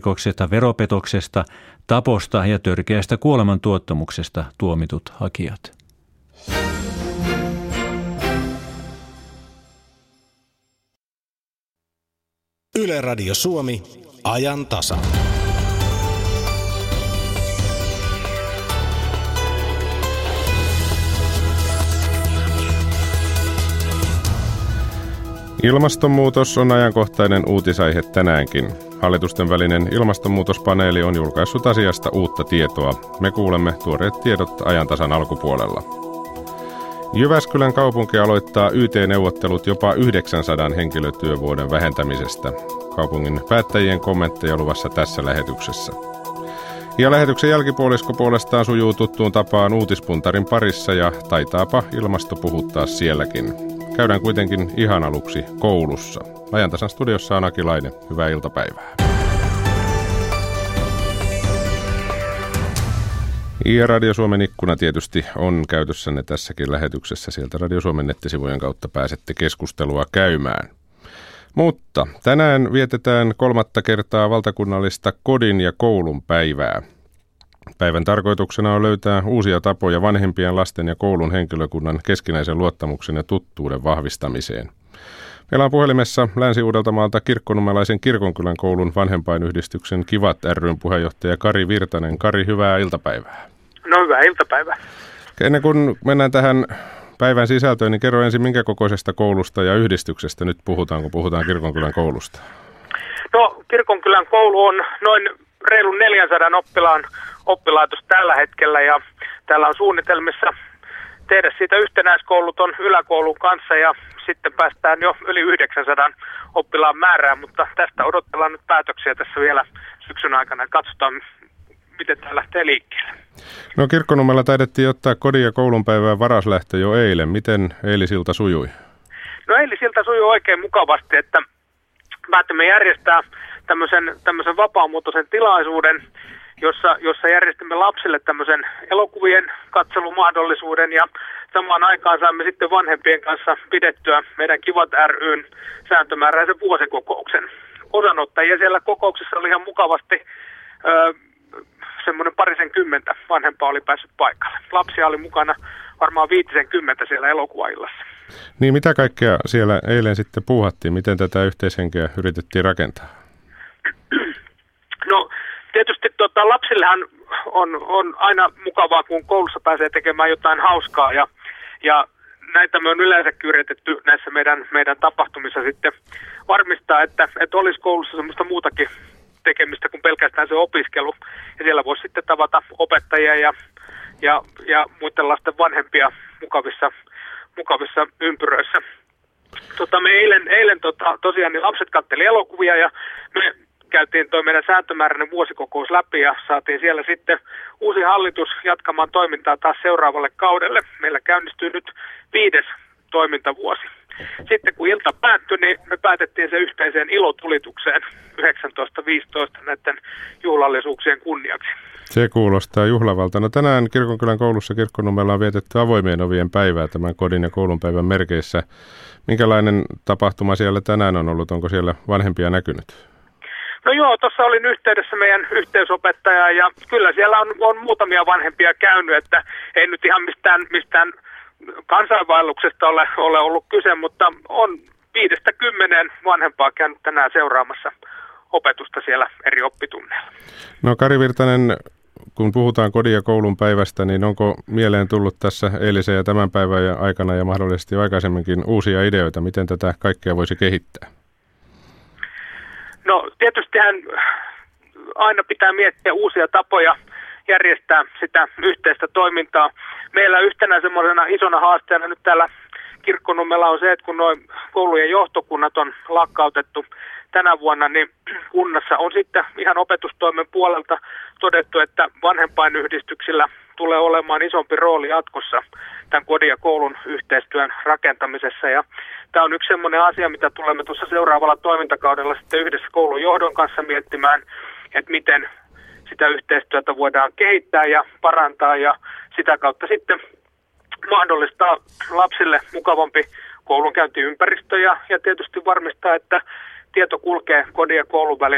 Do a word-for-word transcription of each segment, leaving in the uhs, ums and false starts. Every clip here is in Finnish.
henkirikoksesta, veropetoksesta, taposta ja törkeästä kuolemantuottamuksesta tuomitut hakijat. Yle Radio Suomi, ajan tasa. Ilmastonmuutos on ajankohtainen uutisaihe tänäänkin. Hallitusten välinen ilmastonmuutospaneeli on julkaissut asiasta uutta tietoa. Me kuulemme tuoreet tiedot ajantasan alkupuolella. Jyväskylän kaupunki aloittaa Y T-neuvottelut jopa yhdeksänsadan henkilötyövuoden vähentämisestä. Kaupungin päättäjien kommentteja luvassa tässä lähetyksessä. Ja lähetyksen jälkipuolisko puolestaan sujuu tuttuun tapaan uutispuntarin parissa ja taitaapa ilmasto puhuttaa sielläkin. Käydään kuitenkin ihan aluksi koulussa. Ajantasan studiossa on Aki Laine. Hyvää iltapäivää. Ja Radio Suomen ikkuna tietysti on käytössänne tässäkin lähetyksessä. Sieltä Radio Suomen nettisivujen kautta pääsette keskustelua käymään. Mutta tänään vietetään kolmatta kertaa valtakunnallista kodin ja koulun päivää. Päivän tarkoituksena on löytää uusia tapoja vanhempien, lasten ja koulun henkilökunnan keskinäisen luottamuksen ja tuttuuden vahvistamiseen. Meillä on puhelimessa Länsi-Uudeltamaalta Kirkkonummelaisen Kirkonkylän koulun vanhempainyhdistyksen Kivat ry:n puheenjohtaja Kari Virtanen. Kari, hyvää iltapäivää. No hyvää iltapäivää. Ennen kuin mennään tähän päivän sisältöön, niin kerro ensin, minkä kokoisesta koulusta ja yhdistyksestä nyt puhutaan, kun puhutaan Kirkonkylän koulusta. No Kirkonkylän koulu on noin reilun neljänsadan oppilaan oppilaitos tällä hetkellä ja täällä on suunnitelmissa tehdä siitä yhtenäiskouluton yläkoulun kanssa ja sitten päästään jo yli yhdeksänsadan oppilaan määrään, mutta tästä odotellaan nyt päätöksiä tässä vielä syksyn aikana. Katsotaan, miten tämä lähtee liikkeelle. No Kirkkonummella taidettiin ottaa kodin ja koulun päivään varaslähtö jo eilen. Miten eilisilta sujui? No eilisilta sujui oikein mukavasti, että päätimme järjestää tämmöisen, tämmöisen vapaamuotoisen tilaisuuden, jossa, jossa järjestimme lapsille tämmöisen elokuvien katselumahdollisuuden ja samaan aikaan saimme sitten vanhempien kanssa pidettyä meidän Kivat ry:n sääntömääräisen vuosikokouksen. Osanottajia siellä kokouksessa oli ihan mukavasti ö, semmoinen parisen kymmentä vanhempaa oli päässyt paikalle. Lapsia oli mukana varmaan viitisen kymmentä siellä elokuvaillassa. Niin mitä kaikkea siellä eilen sitten puuhattiin? Miten tätä yhteishenkeä yritettiin rakentaa? No tietysti tota, lapsillehan on, on aina mukavaa, kun koulussa pääsee tekemään jotain hauskaa ja, ja näitä me on yleensäkin yritetty näissä meidän, meidän tapahtumissa sitten varmistaa, että, että olisi koulussa semmoista muutakin tekemistä kuin pelkästään se opiskelu. Ja siellä voisi sitten tavata opettajia ja, ja, ja muiden lasten vanhempia mukavissa, mukavissa ympyröissä. Tota, me eilen, eilen tota, tosiaan niin lapset katseli elokuvia ja me käytiin tuo meidän sääntömääräinen vuosikokous läpi ja saatiin siellä sitten uusi hallitus jatkamaan toimintaa taas seuraavalle kaudelle. Meillä käynnistyy nyt viides toimintavuosi. Sitten kun ilta päättyi, niin me päätettiin se yhteiseen ilotulitukseen yhdeksäntoista viisitoista näiden juhlallisuuksien kunniaksi. Se kuulostaa juhlavalta. No tänään Kirkonkylän koulussa Kirkkonummella on vietetty avoimien ovien päivää tämän kodin ja koulun päivän merkeissä. Minkälainen tapahtuma siellä tänään on ollut? Onko siellä vanhempia näkynyt? No joo, tuossa olin yhteydessä meidän yhteisopettaja ja kyllä siellä on, on muutamia vanhempia käynyt, että ei nyt ihan mistään, mistään kansainvaelluksesta ole, ole ollut kyse, mutta on viidestä kymmeneen vanhempaa käynyt tänään seuraamassa opetusta siellä eri oppitunneilla. No Kari Virtanen, kun puhutaan kodin ja koulun päivästä, niin onko mieleen tullut tässä eilisen ja tämän päivän aikana ja mahdollisesti jo aikaisemminkin uusia ideoita, miten tätä kaikkea voisi kehittää? No tietystihän aina pitää miettiä uusia tapoja järjestää sitä yhteistä toimintaa. Meillä yhtenä semmoisena isona haasteena nyt täällä Kirkkonummella on se, että kun nuo koulujen johtokunnat on lakkautettu tänä vuonna, niin kunnassa on sitten ihan opetustoimen puolelta todettu, että vanhempainyhdistyksillä tulee olemaan isompi rooli jatkossa tämän kodin ja koulun yhteistyön rakentamisessa. Ja tämä on yksi semmoinen asia, mitä tulemme tuossa seuraavalla toimintakaudella sitten yhdessä koulun johdon kanssa miettimään, että miten sitä yhteistyötä voidaan kehittää ja parantaa ja sitä kautta sitten mahdollistaa lapsille mukavampi koulunkäyntiympäristö ja, ja tietysti varmistaa, että tieto kulkee kodin ja koulun välillä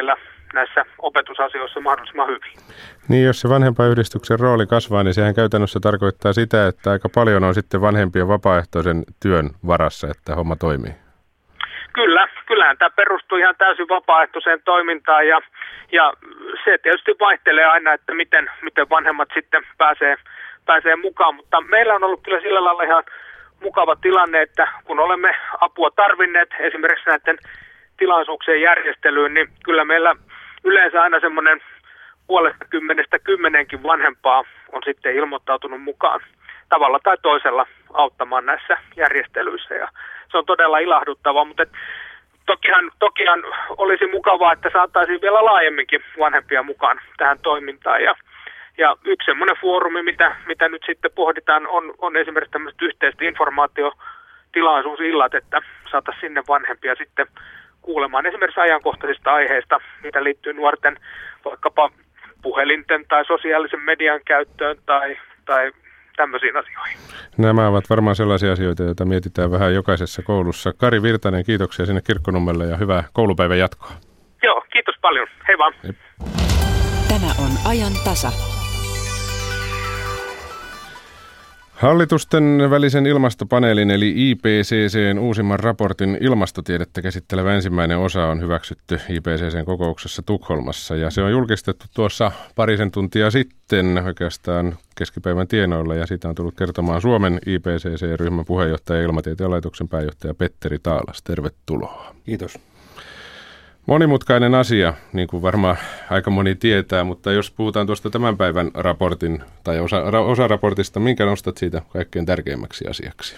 näissä opetusasioissa mahdollisimman hyvin. Niin, jos se vanhempayhdistyksen rooli kasvaa, niin sehän käytännössä tarkoittaa sitä, että aika paljon on sitten vanhempien vapaaehtoisen työn varassa, että homma toimii. Kyllä, kyllähän tämä perustuu ihan täysin vapaaehtoiseen toimintaan ja, ja se tietysti vaihtelee aina, että miten, miten vanhemmat sitten pääsee, pääsee mukaan, mutta meillä on ollut kyllä sillä lailla ihan mukava tilanne, että kun olemme apua tarvinneet esimerkiksi näiden tilaisuuksien järjestelyyn, niin kyllä meillä yleensä aina semmoinen puolesta kymmenestä kymmenenkin vanhempaa on sitten ilmoittautunut mukaan tavalla tai toisella auttamaan näissä järjestelyissä ja se on todella ilahduttavaa, mutta et, tokihan, tokihan olisi mukavaa, että saataisiin vielä laajemminkin vanhempia mukaan tähän toimintaan ja Ja yksi semmoinen foorumi, mitä, mitä nyt sitten pohditaan, on, on esimerkiksi tämmöiset yhteiset informaatiotilaisuusillat, että saataisiin sinne vanhempia sitten kuulemaan esimerkiksi ajankohtaisista aiheista, mitä liittyy nuorten vaikkapa puhelinten tai sosiaalisen median käyttöön tai, tai tämmöisiin asioihin. Nämä ovat varmaan sellaisia asioita, joita mietitään vähän jokaisessa koulussa. Kari Virtanen, kiitoksia sinne Kirkkonummelle ja hyvää koulupäivän jatkoa. Joo, kiitos paljon. Hei vaan. Hei. Tämä on ajan tasa. Hallitusten välisen ilmastopaneelin eli I P C C:n uusimman raportin ilmastotiedettä käsittelevä ensimmäinen osa on hyväksytty I P C C:n kokouksessa Tukholmassa ja se on julkistettu tuossa parisen tuntia sitten oikeastaan keskipäivän tienoilla ja siitä on tullut kertomaan Suomen I P C C-ryhmän puheenjohtaja ja Ilmatieteen laitoksen pääjohtaja Petteri Taalas. Tervetuloa. Kiitos. Monimutkainen asia, niin kuin varmaan aika moni tietää, mutta jos puhutaan tuosta tämän päivän raportin tai osa, osa raportista, minkä nostat siitä kaikkein tärkeimmäksi asiaksi?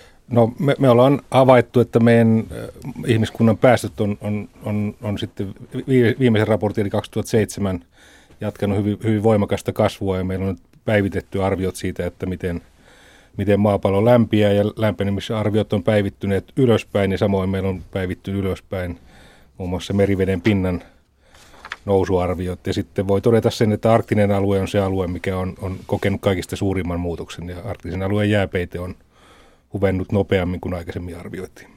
No me, me ollaan havaittu, että meidän ihmiskunnan päästöt on, on, on, on sitten viimeisen raportin eli kaksituhattaseitsemän jatkanut hyvin, hyvin voimakasta kasvua ja meillä on nyt päivitetty arviot siitä, että miten, miten maapallo lämpiää ja lämpenemisarviot on päivittyneet ylöspäin ja samoin meillä on päivittynyt ylöspäin muun muassa meriveden pinnan nousuarviot. Ja sitten voi todeta sen, että arktinen alue on se alue, mikä on, on kokenut kaikista suurimman muutoksen. Ja arktisen alueen jääpeite on huvennut nopeammin kuin aikaisemmin arvioitiin.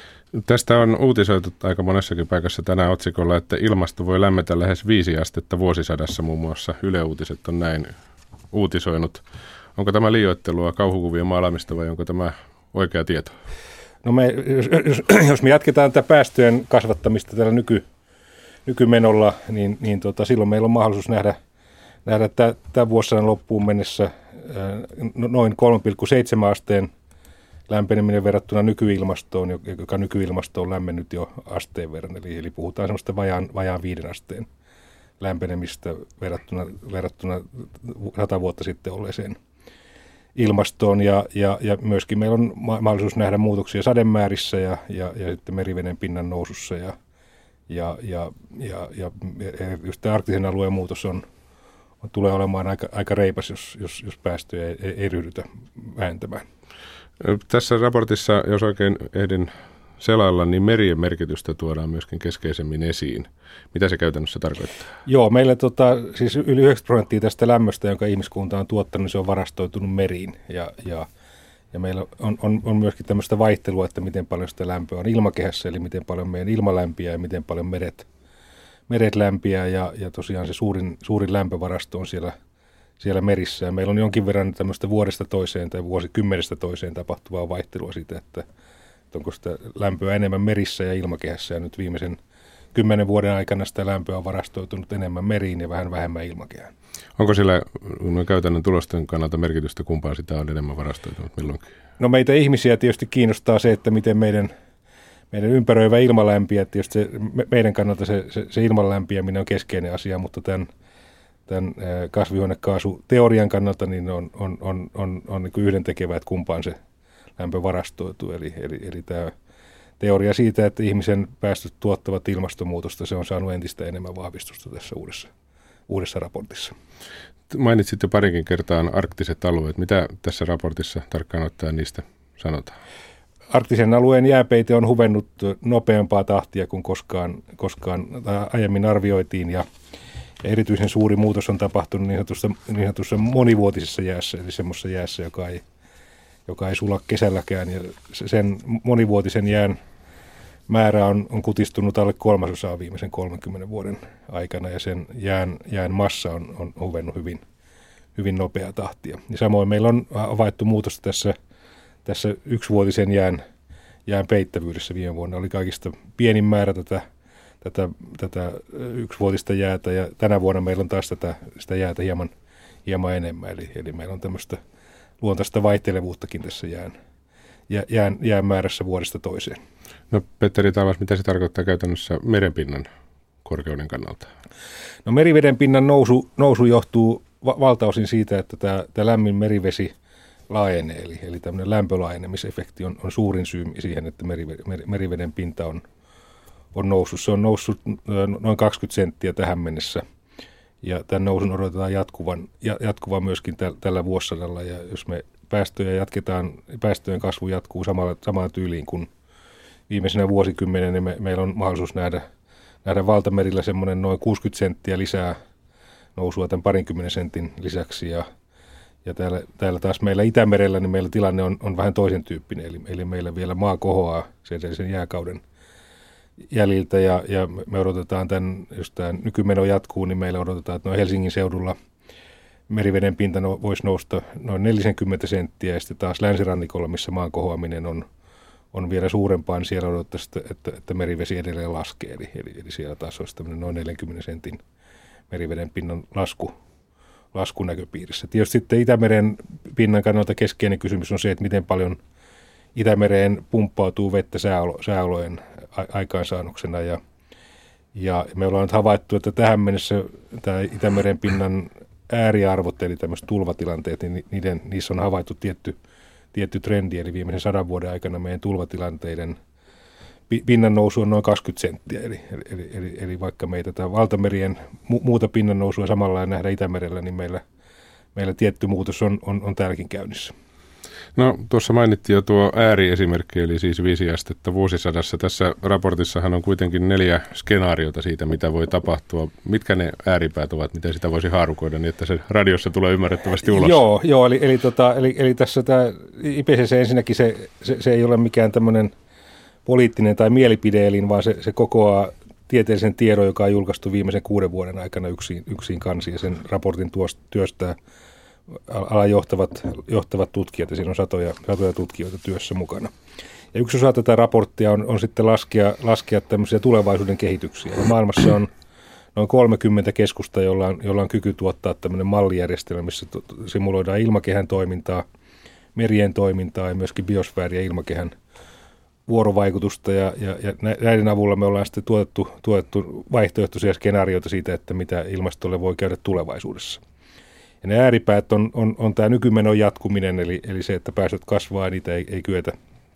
Tästä on uutisoitu aika monessakin paikassa tänään otsikolla, että ilmasto voi lämmetä lähes viisi astetta vuosisadassa. Muun muassa Yle Uutiset on näin uutisoinut. Onko tämä liioittelua, kauhukuvien maalaamista vai onko tämä oikea tieto? No me, jos, jos me jatketaan tätä päästöjen kasvattamista tällä nyky, nykymenolla, niin, niin tota, silloin meillä on mahdollisuus nähdä, nähdä tämän vuosisadan loppuun mennessä ää, noin kolme pilkku seitsemän asteen lämpeneminen verrattuna nykyilmastoon, joka nykyilmasto on lämmennyt jo asteen verran. Eli, eli puhutaan semmoista vajaan, vajaan viiden asteen lämpenemistä verrattuna, verrattuna sata vuotta sitten olleeseen ilmastoon ja, ja, ja myöskin meillä on mahdollisuus nähdä muutoksia sademäärissä ja, ja, ja sitten meriveden pinnan nousussa ja, ja, ja, ja, ja just tämä arktisen alueen muutos on, on, tulee olemaan aika, aika reipas, jos, jos, jos päästöjä ei, ei ryhdytä vähentämään. Tässä raportissa, jos oikein ehdin selailla, niin merien merkitystä tuodaan myöskin keskeisemmin esiin. Mitä se käytännössä tarkoittaa? Joo, meillä tota, siis yli yhdeksänkymmentä prosenttia tästä lämmöstä, jonka ihmiskunta on tuottanut, niin se on varastoitunut meriin. Ja, ja, ja meillä on, on, on myöskin tämmöistä vaihtelua, että miten paljon sitä lämpöä on ilmakehässä, eli miten paljon meidän ilma lämpiää ja miten paljon meret, meret lämpiää. Ja, ja tosiaan se suurin, suurin lämpövarasto on siellä, siellä merissä. Ja meillä on jonkin verran tämmöistä vuodesta toiseen tai vuosikymmenestä toiseen tapahtuvaa vaihtelua siitä, että onko sitä lämpöä enemmän merissä ja ilmakehässä, ja nyt viimeisen kymmenen vuoden aikana sitä lämpöä on varastoitunut enemmän meriin ja vähän vähemmän ilmakehään. Onko sillä käytännön tulosten kannalta merkitystä, kumpaan sitä on enemmän varastoitunut milloinkin? No meitä ihmisiä tietysti kiinnostaa se, että miten meidän, meidän ympäröivä ilma lämpiää. Tietysti se, meidän kannalta se, se, se ilman lämpiäminen on keskeinen asia, mutta tämän, tämän kasvihuonekaasuteorian kannalta niin on, on, on, on, on niin kuin yhdentekevää, että kumpaan se lämpö varastoituu. Eli, eli, eli tämä teoria siitä, että ihmisen päästöt tuottavat ilmastonmuutosta, se on saanut entistä enemmän vahvistusta tässä uudessa, uudessa raportissa. Mainitsit jo parinkin kertaan arktiset alueet. Mitä tässä raportissa tarkkaan ottaen niistä sanotaan? Arktisen alueen jääpeite on huvennut nopeampaa tahtia kuin koskaan, koskaan aiemmin arvioitiin, ja erityisen suuri muutos on tapahtunut niin sanotussa, niin sanotussa monivuotisessa jäässä, eli semmoisessa jäässä, joka ei joka ei sula kesälläkään, ja sen monivuotisen jään määrä on, on kutistunut alle kolmasosaa viimeisen kolmenkymmenen vuoden aikana ja sen jään, jään massa on, on huvennut hyvin, hyvin nopeaa tahtia. Ja samoin meillä on havaittu muutos tässä, tässä yksivuotisen jään, jään peittävyydessä viime vuonna. Oli kaikista pienin määrä tätä, tätä, tätä yksivuotista jäätä ja tänä vuonna meillä on taas tätä, sitä jäätä hieman, hieman enemmän. Eli, eli meillä on tämmöistä luontaista vaihtelevuuttakin tässä jään, jään, jään määrässä vuodesta toiseen. No Petteri Taalas, mitä se tarkoittaa käytännössä merenpinnan korkeuden kannalta? No meriveden pinnan nousu, nousu johtuu va- valtaosin siitä, että tämä, tämä lämmin merivesi laajenee. Eli, eli tämmöinen lämpölaajenemisefekti on, on suurin syy siihen, että meriveden, meriveden pinta on, on noussut. Se on noussut noin kaksikymmentä senttiä tähän mennessä. Ja tämän nousun odotetaan jatkuvan, jatkuvan myöskin täl, tällä vuosisadalla. Ja jos me päästöjä jatketaan, päästöjen kasvu jatkuu samalla, samalla tyyliin kuin viimeisenä vuosikymmenen, niin me, meillä on mahdollisuus nähdä, nähdä valtamerillä semmoinen noin kuusikymmentä senttiä lisää nousua tämän parinkymmenen sentin lisäksi. Ja, ja täällä, täällä taas meillä Itämerellä, niin meillä tilanne on, on vähän toisen tyyppinen. Eli, eli meillä vielä maa kohoaa sen, sen jääkauden jäljiltä ja, ja me odotetaan tämän, jos tämä nykymeno jatkuu, niin meillä odotetaan, että noin Helsingin seudulla meriveden pinta no, voisi nousta noin neljäkymmentä senttiä ja sitten taas länsirannikolla, missä maan kohoaminen on, on vielä suurempaa, niin siellä odotettaisiin, että, että, että merivesi edelleen laskee. Eli, eli, eli siellä taas olisi tämmöinen noin neljänkymmenen sentin meriveden pinnan lasku, laskunäköpiirissä. Tietysti sitten Itämeren pinnan kannalta keskeinen kysymys on se, että miten paljon Itämereen pumppautuu vettä sääolo, sääolojen aikaansaannoksena ja, ja me ollaan nyt havaittu, että tähän mennessä tämä Itämeren pinnan ääriarvot, eli tämmöiset tulvatilanteet, niin niiden, niissä on havaittu tietty, tietty trendi, eli viimeisen sadan vuoden aikana meidän tulvatilanteiden pinnan nousu on noin kaksikymmentä senttiä, eli, eli, eli, eli vaikka meitä tämä valtamerien mu, muuta pinnan nousua samalla nähdä Itämerellä, niin meillä, meillä tietty muutos on, on, on täälläkin käynnissä. No tuossa mainittiin jo tuo ääriesimerkki, eli siis viisi astetta vuosisadassa. Tässä raportissahan on kuitenkin neljä skenaariota siitä, mitä voi tapahtua. Mitkä ne ääripäät ovat, miten sitä voisi haarukoida niin, että se radiossa tulee ymmärrettävästi ulos? Joo, joo eli, eli, tota, eli, eli tässä tämä I P C C ensinnäkin se, se, se ei ole mikään tämmöinen poliittinen tai mielipideelin, vaan se, se kokoaa tieteellisen tiedon, joka on julkaistu viimeisen kuuden vuoden aikana yksin, yksin kansi ja sen raportin tuosta, työstää alan johtavat, johtavat tutkijat, ja siinä on satoja, satoja tutkijoita työssä mukana. Ja yksi osa tätä raporttia on, on sitten laskea, laskea tämmöisiä tulevaisuuden kehityksiä. Ja maailmassa on noin kolmekymmentä keskusta, jolla on, jolla on kyky tuottaa tämmöinen mallijärjestelmä, missä simuloidaan ilmakehän toimintaa, merien toimintaa ja myöskin biosfäärin ja ilmakehän vuorovaikutusta. Ja, ja, ja näiden avulla me ollaan sitten tuotettu, tuotettu vaihtoehtoisia skenaarioita siitä, että mitä ilmastolle voi käydä tulevaisuudessa. Ja ne ääripäät on, on, on tämä nykymenon jatkuminen, eli, eli se, että päästöt kasvaa ja niitä ei, ei kyetä,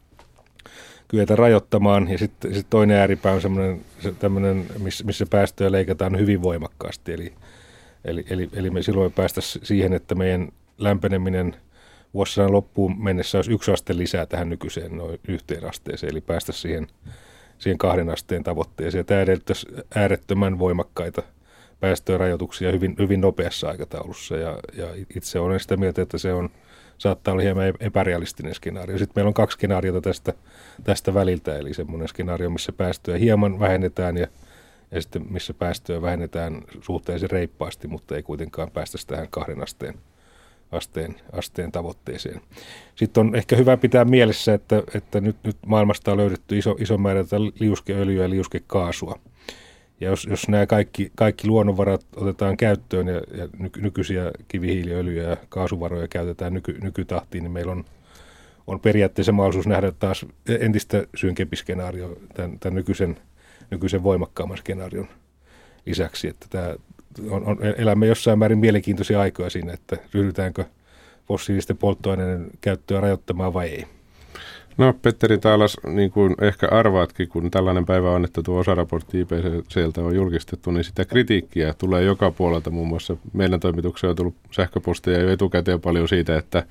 kyetä rajoittamaan. Ja sitten sit toinen ääripää on semmoinen, se, tämmöinen, missä, missä päästöjä leikataan hyvin voimakkaasti. Eli, eli, eli, eli me silloin me päästäisiin siihen, että meidän lämpeneminen vuosisadan loppuun mennessä olisi yksi aste lisää tähän nykyiseen noin yhteen asteeseen. Eli päästäisiin siihen, siihen kahden asteen tavoitteeseen. Ja tämä edellyttäisi äärettömän voimakkaita päästörajoituksia hyvin, hyvin nopeassa aikataulussa ja, ja itse olen sitä mieltä, että se on, saattaa olla hieman epärealistinen skenaario. Sitten meillä on kaksi skenaariota tästä, tästä väliltä, eli semmoinen skenaario, missä päästöjä hieman vähennetään ja, ja sitten missä päästöjä vähennetään suhteellisen reippaasti, mutta ei kuitenkaan päästä tähän kahden asteen, asteen, asteen tavoitteeseen. Sitten on ehkä hyvä pitää mielessä, että, että nyt, nyt maailmasta on löydetty iso, iso määrä liuskeöljyä ja liuskekaasua. Ja jos, jos nämä kaikki, kaikki luonnonvarat otetaan käyttöön ja, ja nykyisiä kivihiiliöljyjä ja kaasuvaroja käytetään nyky, nykytahtiin, niin meillä on, on periaatteessa mahdollisuus nähdä taas entistä synkempi skenaario tämän, tämän nykyisen, nykyisen voimakkaamman skenaarion lisäksi. Että tämä on, on, elämme jossain määrin mielenkiintoisia aikoja siinä, että ryhdytäänkö fossiilisten polttoaineiden käyttöä rajoittamaan vai ei. No Petteri Taalas, niin kuin ehkä arvaatkin, kun tällainen päivä on, että tuo osaraportti I P C C:ltä on julkistettu, niin sitä kritiikkiä tulee joka puolelta. Muun muassa meidän toimitukseen on tullut sähköposteja jo etukäteen paljon siitä, että,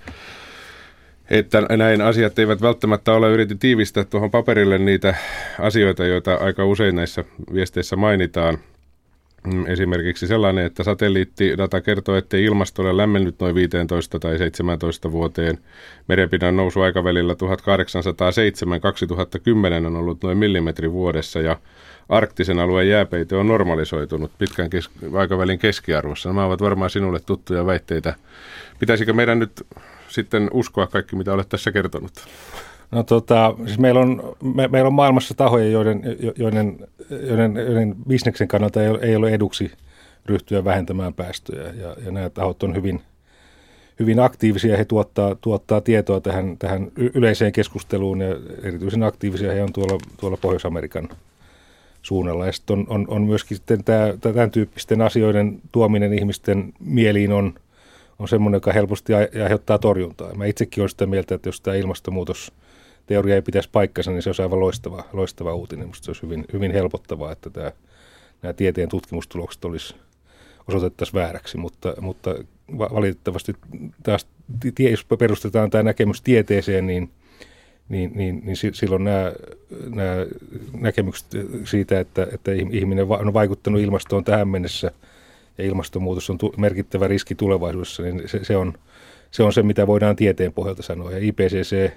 että näin asiat eivät välttämättä ole. Yritin tiivistää tuohon paperille niitä asioita, joita aika usein näissä viesteissä mainitaan. Esimerkiksi sellainen, että satelliittidata kertoo, että ilmasto ole lämmennyt noin viisitoista tai seitsemäntoista vuoteen. Merenpinnan nousu aikavälillä tuhatkahdeksansataaseitsemän kaksituhattakymmenen on ollut noin millimetri vuodessa ja arktisen alueen jääpeite on normalisoitunut pitkän kes- aikavälin keskiarvossa. Nämä ovat varmaan sinulle tuttuja väitteitä. Pitäisikö meidän nyt sitten uskoa kaikki, mitä olet tässä kertonut? No tota, siis meillä on, me, meillä on maailmassa tahoja, joiden, joiden, joiden, joiden bisneksen kannalta ei, ei ole eduksi ryhtyä vähentämään päästöjä. Ja, ja nämä tahot on hyvin, hyvin aktiivisia. He tuottaa, tuottaa tietoa tähän, tähän yleiseen keskusteluun ja erityisen aktiivisia he on tuolla, tuolla Pohjois-Amerikan suunnalla. Ja sitten on, on, on myöskin sitten tämä, tämän tyyppisten asioiden tuominen ihmisten mieliin on, on semmoinen, joka helposti aiheuttaa torjuntaa. Mä itsekin olen sitä mieltä, että jos tämä ilmastonmuutos teoria ei pitäisi paikkansa, niin se olisi aivan loistava, loistava uutinen. Minusta se olisi hyvin, hyvin helpottavaa, että tämä, nämä tieteen tutkimustulokset olisi osoitettaisiin vääräksi, mutta, mutta valitettavasti taas, jos perustetaan tämä näkemys tieteeseen, niin, niin, niin, niin silloin nämä, nämä näkemykset siitä, että, että ihminen on vaikuttanut ilmastoon tähän mennessä ja ilmastonmuutos on tu, merkittävä riski tulevaisuudessa, niin se, se, on, se on se, mitä voidaan tieteen pohjalta sanoa. Ja I P C C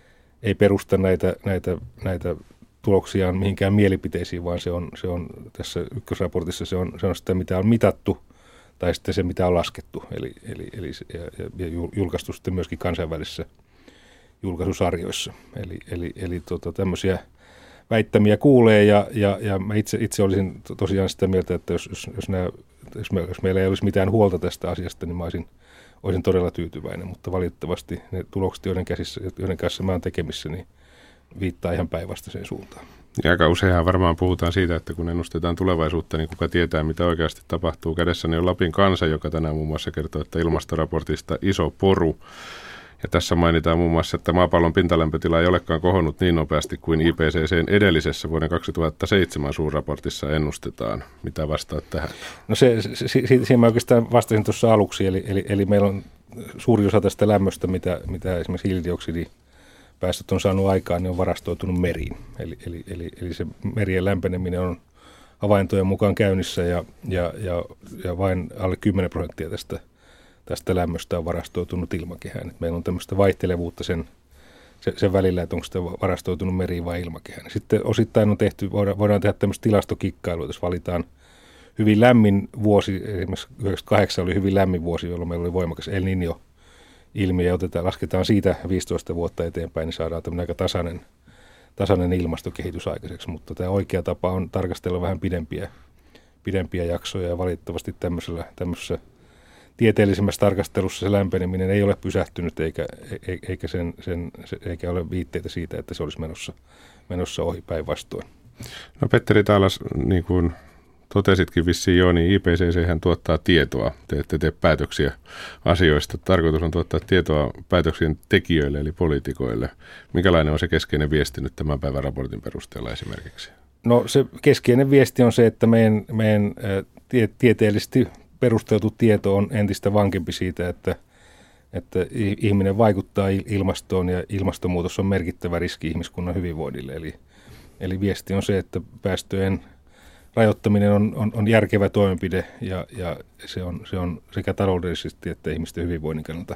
ei perusta näitä, näitä, näitä tuloksiaan mihinkään mielipiteisiin, vaan se on, se on tässä ykkösraportissa se on, se on sitä, mitä on mitattu tai sitten se, mitä on laskettu. Eli, eli, eli ja, ja julkaistu sitten myöskin kansainvälisissä julkaisusarjoissa. Eli, eli, eli tota, tämmöisiä väittämiä kuulee ja, ja, ja mä itse, itse olisin tosiaan sitä mieltä, että jos, jos, jos, nämä, jos, me, jos meillä ei olisi mitään huolta tästä asiasta, niin mä olisin Olisin todella tyytyväinen, mutta valitettavasti ne tulokset, joiden, käsissä, joiden kanssa mä oon tekemissä, niin viittaa ihan päinvastaiseen suuntaan. Ja aika useinhan varmaan puhutaan siitä, että kun ennustetaan tulevaisuutta, niin kuka tietää, mitä oikeasti tapahtuu. Kädessäni on Lapin Kansa, joka tänään muun muassa kertoo, että ilmastoraportista iso poru. Ja tässä mainitaan muun muassa, että maapallon pintalämpötila ei olekaan kohonnut niin nopeasti kuin I P C C:n edellisessä vuoden kaksituhattaseitsemän suurraportissa ennustetaan. Mitä vastaat tähän? No se, se, siihen mä oikeastaan vastasin tuossa aluksi, eli, eli, eli meillä on suuri osa tästä lämmöstä, mitä, mitä esimerkiksi hiilidioksidipäästöt on saanut aikaan, niin on varastoitunut meriin. Eli, eli, eli, eli se merien lämpeneminen on havaintojen mukaan käynnissä ja, ja, ja, ja vain alle kymmenen prosenttia tästä tästä lämmöstä on varastoitunut ilmakehään. Et meillä on tämmöistä vaihtelevuutta sen, sen, sen välillä, että onko sitä varastoitunut meriin vai ilmakehään. Sitten osittain on tehty, voidaan, voidaan tehdä tämmöistä tilastokikkailua, jos valitaan hyvin lämmin vuosi, esimerkiksi yhdeksänkymmentäkahdeksan oli hyvin lämmin vuosi, jolloin meillä oli voimakas El Niño-ilmiö, ja otetaan, lasketaan siitä viisitoista vuotta eteenpäin, niin saadaan tämmöinen aika tasainen, tasainen ilmastokehitys aikaiseksi, mutta tämä oikea tapa on tarkastella vähän pidempiä, pidempiä jaksoja, ja valitettavasti tämmöisellä, tämmöisessä tieteellisemmässä tarkastelussa se lämpeneminen ei ole pysähtynyt eikä, eikä, sen, sen, eikä ole viitteitä siitä, että se olisi menossa, menossa ohi päinvastoin. No Petteri Taalas, niin kuin totesitkin vissiin jo, niin I P C C:hän tuottaa tietoa. Te ette tee päätöksiä asioista. Tarkoitus on tuottaa tietoa päätöksien tekijöille eli poliitikoille. Minkälainen on se keskeinen viesti nyt tämän päivän raportin perusteella esimerkiksi? No se keskeinen viesti on se, että meidän, meidän tie, tieteellisesti perusteltu tieto on entistä vankempi siitä, että, että ihminen vaikuttaa ilmastoon ja ilmastonmuutos on merkittävä riski ihmiskunnan hyvinvoinnille. Eli, eli viesti on se, että päästöjen rajoittaminen on, on, on järkevä toimenpide ja, ja se, on, se on sekä taloudellisesti että ihmisten hyvinvoinnin kannalta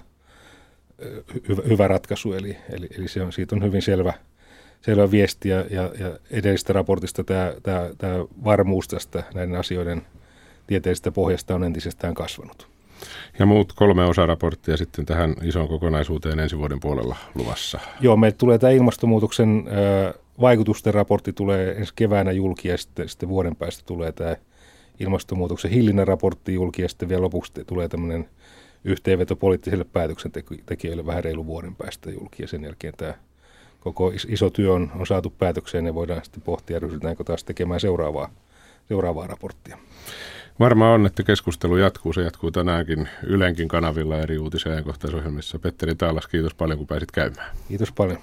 hyvä, hyvä ratkaisu. Eli, eli, eli se on, siitä on hyvin selvä, selvä viesti ja, ja, ja edellisestä raportista tämä, tämä, tämä varmuus tästä näiden asioiden tieteellisestä pohjasta on entisestään kasvanut. Ja muut kolme osaraporttia sitten tähän isoon kokonaisuuteen ensi vuoden puolella luvassa. Joo, meille tulee tämä ilmastonmuutoksen ö, vaikutusten raportti tulee ensi keväänä julki ja sitten, sitten vuoden päästä tulee tämä ilmastonmuutoksen hillinnän raportti julki ja sitten vielä lopuksi tulee tämmöinen yhteenveto poliittisille päätöksentekijöille vähän reilu vuoden päästä julki ja sen jälkeen tämä koko iso työ on, on saatu päätökseen ja voidaan sitten pohtia, ryhdytäänkö taas tekemään seuraavaa, seuraavaa raporttia. Varmaan on, että keskustelu jatkuu. Se jatkuu tänäänkin Ylenkin kanavilla eri uutis- ja ajankohtaisohjelmissa. Petteri Taalas, kiitos paljon, kun pääsit käymään. Kiitos paljon.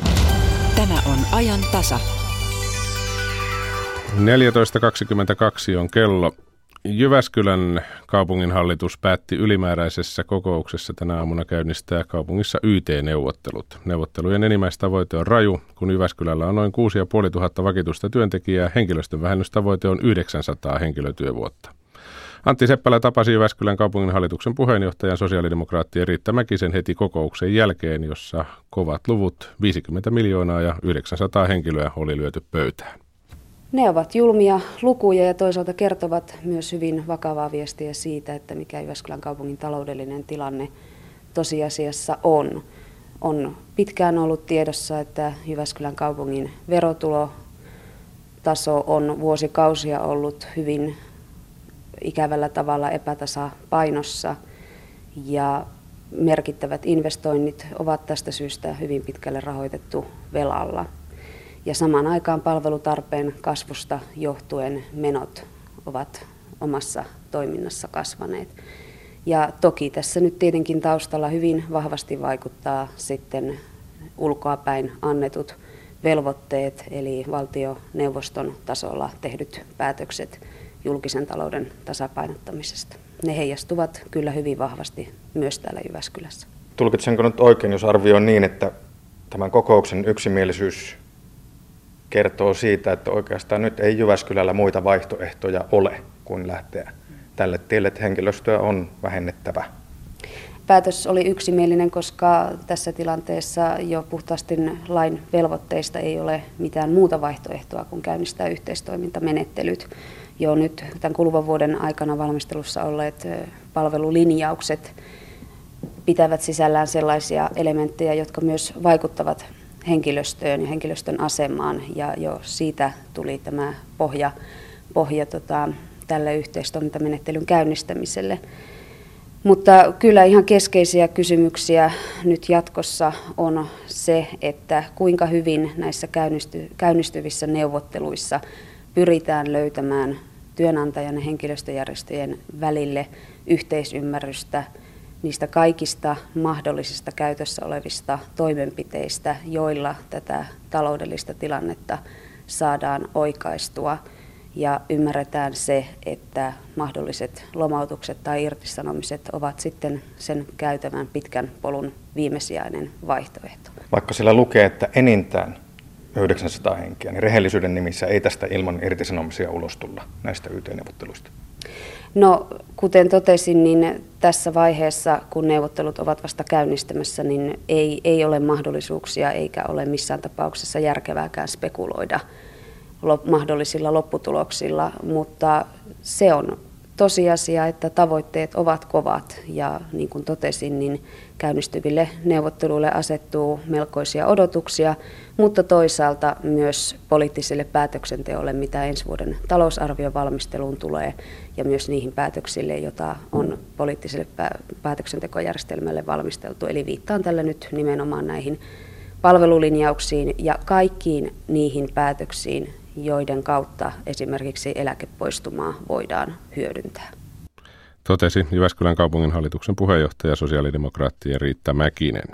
Tämä on ajan tasa. neljätoista kaksikymmentäkaksi on kello. Jyväskylän kaupunginhallitus päätti ylimääräisessä kokouksessa tänä aamuna käynnistää kaupungissa Y T-neuvottelut. Neuvottelujen enimmäistavoite on raju, kun Jyväskylällä on noin kuusi ja puoli tuhatta vakituista työntekijää, henkilöstön vähennystavoite on yhdeksänsataa henkilötyövuotta. Antti Seppälä tapasi Jyväskylän kaupunginhallituksen puheenjohtajan sosiaalidemokraattien Riitta Mäkisen heti kokouksen jälkeen, jossa kovat luvut viisikymmentä miljoonaa ja yhdeksänsataa henkilöä oli lyöty pöytään. Ne ovat julmia lukuja ja toisaalta kertovat myös hyvin vakavaa viestiä siitä, että mikä Jyväskylän kaupungin taloudellinen tilanne tosiasiassa on. On pitkään ollut tiedossa, että Jyväskylän kaupungin verotulotaso on vuosikausia ollut hyvin ikävällä tavalla epätasapainossa ja merkittävät investoinnit ovat tästä syystä hyvin pitkälle rahoitettu velalla. Ja samaan aikaan palvelutarpeen kasvusta johtuen menot ovat omassa toiminnassa kasvaneet. Ja toki tässä nyt tietenkin taustalla hyvin vahvasti vaikuttaa sitten ulkoapäin annetut velvoitteet, eli valtioneuvoston tasolla tehdyt päätökset julkisen talouden tasapainottamisesta. Ne heijastuvat kyllä hyvin vahvasti myös täällä Jyväskylässä. Tulkitsenko nyt oikein, jos arvioin niin, että tämän kokouksen yksimielisyys kertoo siitä, että oikeastaan nyt ei Jyväskylällä muita vaihtoehtoja ole kuin lähteä tälle tielle, että henkilöstöä on vähennettävä? Päätös oli yksimielinen, koska tässä tilanteessa jo puhtaasti lain velvoitteista ei ole mitään muuta vaihtoehtoa kuin käynnistää yhteistoimintamenettelyt. Jo nyt tämän kuluvan vuoden aikana valmistelussa olleet palvelulinjaukset pitävät sisällään sellaisia elementtejä, jotka myös vaikuttavat henkilöstöön ja henkilöstön asemaan, ja jo siitä tuli tämä pohja, pohja tota, tälle yhteistoimintamenettelyn käynnistämiselle. Mutta kyllä ihan keskeisiä kysymyksiä nyt jatkossa on se, että kuinka hyvin näissä käynnisty, käynnistyvissä neuvotteluissa pyritään löytämään työnantajan ja henkilöstöjärjestöjen välille yhteisymmärrystä niistä kaikista mahdollisista käytössä olevista toimenpiteistä, joilla tätä taloudellista tilannetta saadaan oikaistua. Ja ymmärretään se, että mahdolliset lomautukset tai irtisanomiset ovat sitten sen käytävän pitkän polun viimesijainen vaihtoehto. Vaikka siellä lukee, että enintään yhdeksänsataa henkeä, niin rehellisyyden nimissä ei tästä ilman irtisanomisia ulos tulla näistä Y T-neuvotteluista. No, kuten totesin, niin tässä vaiheessa, kun neuvottelut ovat vasta käynnistymässä, niin ei, ei ole mahdollisuuksia eikä ole missään tapauksessa järkevääkään spekuloida mahdollisilla lopputuloksilla, mutta se on tosiasia, että tavoitteet ovat kovat ja niin kuin totesin, niin käynnistyville neuvotteluille asettuu melkoisia odotuksia, mutta toisaalta myös poliittiselle päätöksenteolle, mitä ensi vuoden talousarviovalmisteluun tulee ja myös niihin päätöksille, joita on poliittiselle päätöksentekojärjestelmälle valmisteltu. Eli viittaan tällä nyt nimenomaan näihin palvelulinjauksiin ja kaikkiin niihin päätöksiin, joiden kautta esimerkiksi eläkepoistumaa voidaan hyödyntää. Totesi Jyväskylän kaupunginhallituksen puheenjohtaja sosiaalidemokraattien Riitta Mäkinen.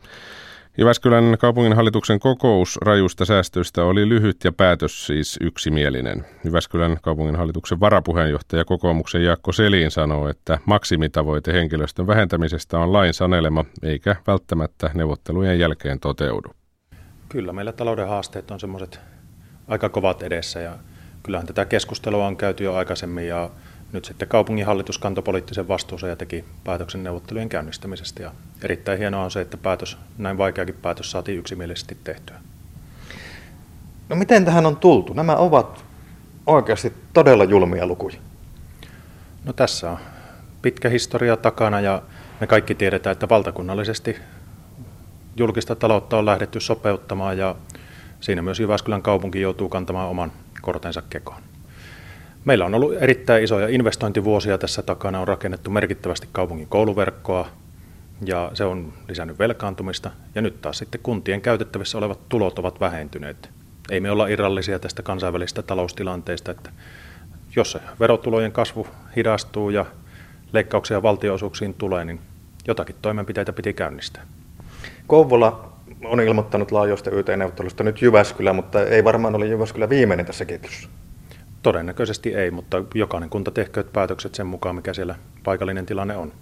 Jyväskylän kaupunginhallituksen kokous rajuista säästöistä oli lyhyt ja päätös siis yksimielinen. Jyväskylän kaupunginhallituksen varapuheenjohtaja kokoomuksen Jaakko Selin sanoo, että maksimitavoite henkilöstön vähentämisestä on lain sanelema eikä välttämättä neuvottelujen jälkeen toteudu. Kyllä meillä talouden haasteet on semmoiset aika kovat edessä ja kyllähän tätä keskustelua on käyty jo aikaisemmin ja nyt sitten kaupunginhallitus kantoi poliittisen vastuunsa ja teki päätöksen neuvottelujen käynnistämisestä. Ja erittäin hienoa on se, että päätös, näin vaikeakin päätös saatiin yksimielisesti tehtyä. No miten tähän on tultu? Nämä ovat oikeasti todella julmia lukuja. No tässä on pitkä historia takana ja me kaikki tiedetään, että valtakunnallisesti julkista taloutta on lähdetty sopeuttamaan ja siinä myös Jyväskylän kaupunki joutuu kantamaan oman kortensa kekoon. Meillä on ollut erittäin isoja investointivuosia tässä takana, on rakennettu merkittävästi kaupungin kouluverkkoa ja se on lisännyt velkaantumista. Ja nyt taas sitten kuntien käytettävissä olevat tulot ovat vähentyneet. Ei me olla irrallisia tästä kansainvälisestä taloustilanteesta, että jos se verotulojen kasvu hidastuu ja leikkauksia valtionosuuksiin tulee, niin jotakin toimenpiteitä piti käynnistää. Kouvola on ilmoittanut laajoista Y T-neuvottelusta nyt Jyväskylä, mutta ei varmaan ole Jyväskylä viimeinen tässä ketjussa. Todennäköisesti ei, mutta jokainen kunta tehköön päätökset sen mukaan, mikä siellä paikallinen tilanne on.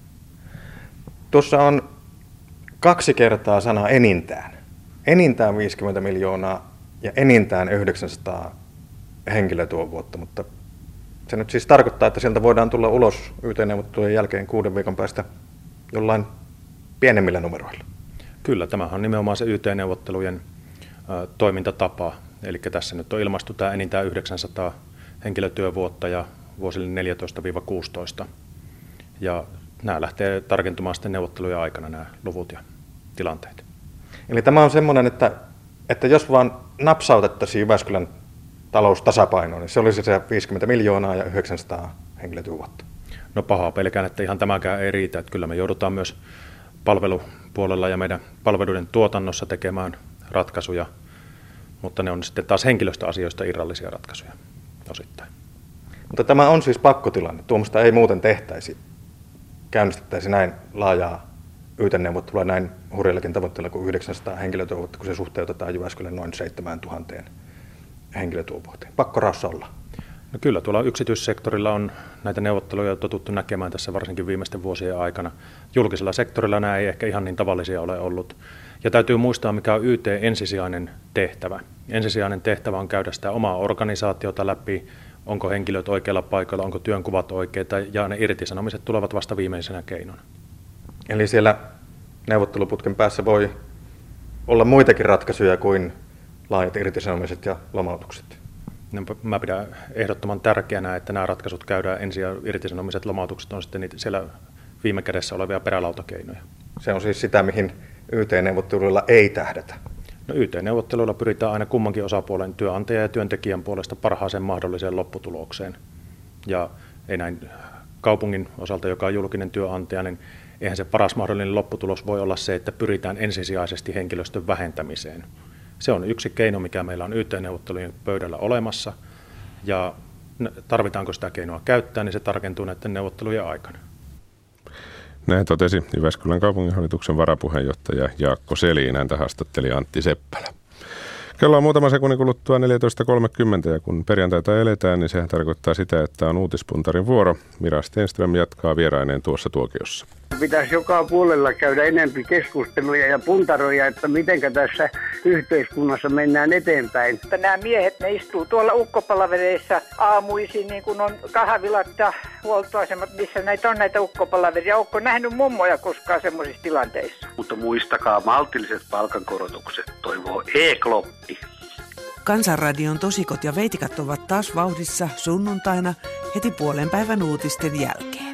Tuossa on kaksi kertaa sana enintään. Enintään viisikymmentä miljoonaa ja enintään yhdeksänsataa henkilötyövuotta, mutta se nyt siis tarkoittaa, että sieltä voidaan tulla ulos Y T-neuvottelujen jälkeen kuuden viikon päästä jollain pienemmillä numeroilla. Kyllä, tämähän on nimenomaan se Y T-neuvottelujen ä, toimintatapa. Eli tässä nyt on ilmaistu tämä enintään yhdeksänsataa henkilötyövuotta ja vuosille neljätoista kuusitoista. Ja nämä lähtee tarkentumaan sitten neuvottelujen aikana nämä luvut ja tilanteet. Eli tämä on semmoinen, että, että jos vaan napsautettaisiin Jyväskylän talous tasapainoon, niin se olisi se viisikymmentä miljoonaa ja yhdeksänsataa henkilötyövuotta. No pahaa pelkään, että ihan tämäkään ei riitä. Että kyllä me joudutaan myös palvelupuolella ja meidän palveluiden tuotannossa tekemään ratkaisuja, mutta ne on sitten taas henkilöstöasioista irrallisia ratkaisuja osittain. Mutta tämä on siis pakkotilanne. Tuommoista ei muuten tehtäisi. Käynnistettäisiin näin laajaa Y T-neuvottelua näin hurjallakin tavoitteella kuin yhdeksänsataa henkilötyövuotta, kun se suhteutetaan Jyväskylän noin seitsemäntuhatta henkilötyövuoteen. Pakko raossa olla. No kyllä, tuolla yksityissektorilla on näitä neuvotteluja totuttu näkemään tässä varsinkin viimeisten vuosien aikana. Julkisella sektorilla nämä ei ehkä ihan niin tavallisia ole ollut. Ja täytyy muistaa, mikä on Y T ensisijainen tehtävä. Ensisijainen tehtävä on käydä sitä omaa organisaatiota läpi, onko henkilöt oikealla paikalla, onko työnkuvat oikeita, ja ne irtisanomiset tulevat vasta viimeisenä keinona. Eli siellä neuvotteluputken päässä voi olla muitakin ratkaisuja kuin laajat irtisanomiset ja lomautukset. No, mä pidän ehdottoman tärkeänä, että nämä ratkaisut käydään ensin ja irtisanomiset lomautukset on sitten niitä siellä viime kädessä olevia perälautakeinoja. Se on siis sitä, mihin Y T-neuvotteluilla ei tähdätä. No Y T-neuvotteluilla pyritään aina kummankin osapuolen työnantajan ja työntekijän puolesta parhaaseen mahdolliseen lopputulokseen. Ja ei näin kaupungin osalta, joka on julkinen työnantaja, niin eihän se paras mahdollinen lopputulos voi olla se, että pyritään ensisijaisesti henkilöstön vähentämiseen. Se on yksi keino, mikä meillä on Y T-neuvottelujen pöydällä olemassa, ja tarvitaanko sitä keinoa käyttää, niin se tarkentuu näiden neuvottelujen aikana. Näin totesi Jyväskylän kaupunginhallituksen varapuheenjohtaja Jaakko Selin, häntä haastatteli Antti Seppälä. Kello on muutama sekunnin kuluttua neljätoista kolmekymmentä ja kun perjantaita eletään, niin sehän tarkoittaa sitä, että on uutispuntarin vuoro. Mira Stenström jatkaa vieraineen tuossa tuokiossa. Pitäisi joka puolella käydä enempi keskusteluja ja puntaroja, että miten tässä yhteiskunnassa mennään eteenpäin. Nämä miehet, ne istuu tuolla ukkopalavereissa aamuisin, niin kuin on kahvilat ja huoltoasemat, missä näitä on näitä ukkopalaveria. Oletko nähnyt mummoja koskaan semmoisissa tilanteissa? Mutta muistakaa maltilliset palkankorotukset, toivoo E-Kloppi. Kansanradion tosikot ja veitikat ovat taas vauhdissa sunnuntaina heti puolen päivän uutisten jälkeen.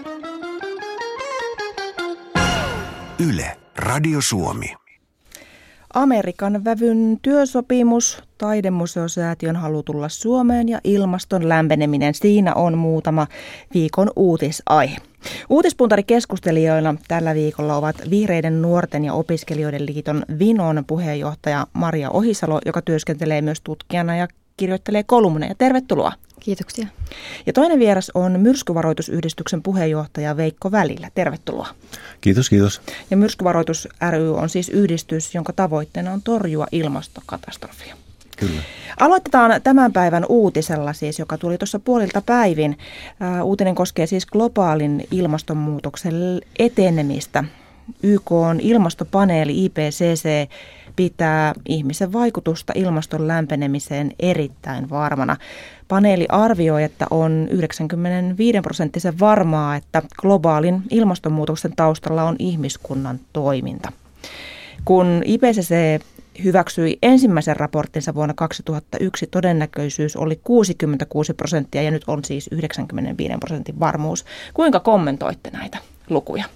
Yle, Radio Suomi. Amerikan vävyn työsopimus, Taidemuseosäätiön halu tulla Suomeen ja ilmaston lämpeneminen. Siinä on muutama viikon uutisaihe. Uutispuntarikeskustelijoina tällä viikolla ovat Vihreiden nuorten ja opiskelijoiden liiton Vinon puheenjohtaja Maria Ohisalo, joka työskentelee myös tutkijana ja kirjoittelee kolumneja. Tervetuloa. Kiitoksia. Ja toinen vieras on Myrskyvaroitusyhdistyksen puheenjohtaja Veikko Välillä. Tervetuloa. Kiitos, kiitos. Ja Myrskyvaroitus ry on siis yhdistys, jonka tavoitteena on torjua ilmastokatastrofia. Kyllä. Aloitetaan tämän päivän uutisella siis, joka tuli tuossa puolilta päivin. Uh, uutinen koskee siis globaalin ilmastonmuutoksen etenemistä. Y K:n ilmastopaneeli I P C C pitää ihmisen vaikutusta ilmaston lämpenemiseen erittäin varmana. Paneeli arvioi, että on yhdeksänkymmentäviisi prosenttisen varmaa, että globaalin ilmastonmuutoksen taustalla on ihmiskunnan toiminta. Kun I P C C hyväksyi ensimmäisen raporttinsa vuonna kaksituhattayksi, todennäköisyys oli kuusikymmentäkuusi prosenttia ja nyt on siis yhdeksänkymmentäviisi prosentin varmuus. Kuinka kommentoitte näitä lukuja?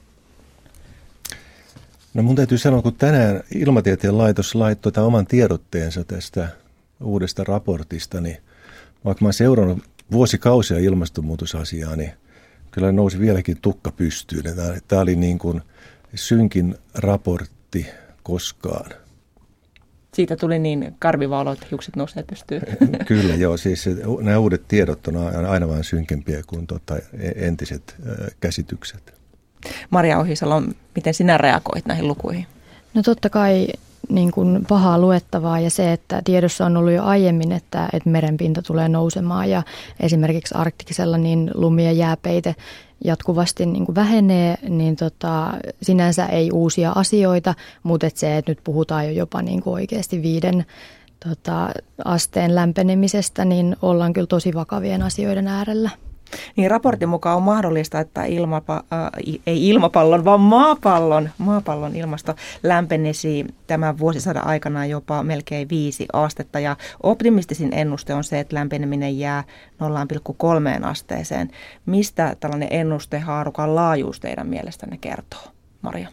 No mun täytyy sanoa, kun tänään Ilmatieteen laitos laittoi tämän oman tiedotteensa tästä uudesta raportista, niin vaikka mä oon seurannut vuosikausia ilmastonmuutosasiaa, niin kyllä nousi vieläkin tukka pystyyn. Tämä oli niin kuin synkin raportti koskaan. Siitä tuli niin karvivaa olo, että hiukset nousee pystyyn. Kyllä joo, siis nämä uudet tiedot on aina vain synkempiä kuin tota entiset käsitykset. Maria Ohisalo, miten sinä reagoit näihin lukuihin? No totta kai niin kuin pahaa luettavaa ja se, että tiedossa on ollut jo aiemmin, että, että merenpinta tulee nousemaan ja esimerkiksi arktikisella niin lumi ja jääpeite jatkuvasti niin kuin vähenee, niin tota, sinänsä ei uusia asioita, mutta et se, että nyt puhutaan jo jopa niin kuin oikeasti viiden tota, asteen lämpenemisestä, niin ollaan kyllä tosi vakavien asioiden äärellä. Niin raportin mukaan on mahdollista, että ilmapa, äh, ei ilmapallon, vaan maapallon, maapallon ilmasto lämpenisi tämän vuosisadan aikana jopa melkein viisi astetta. Ja optimistisin ennuste on se, että lämpeneminen jää nolla pilkku kolme asteeseen. Mistä tällainen ennustehaarukan laajuus teidän mielestänne kertoo, Maria?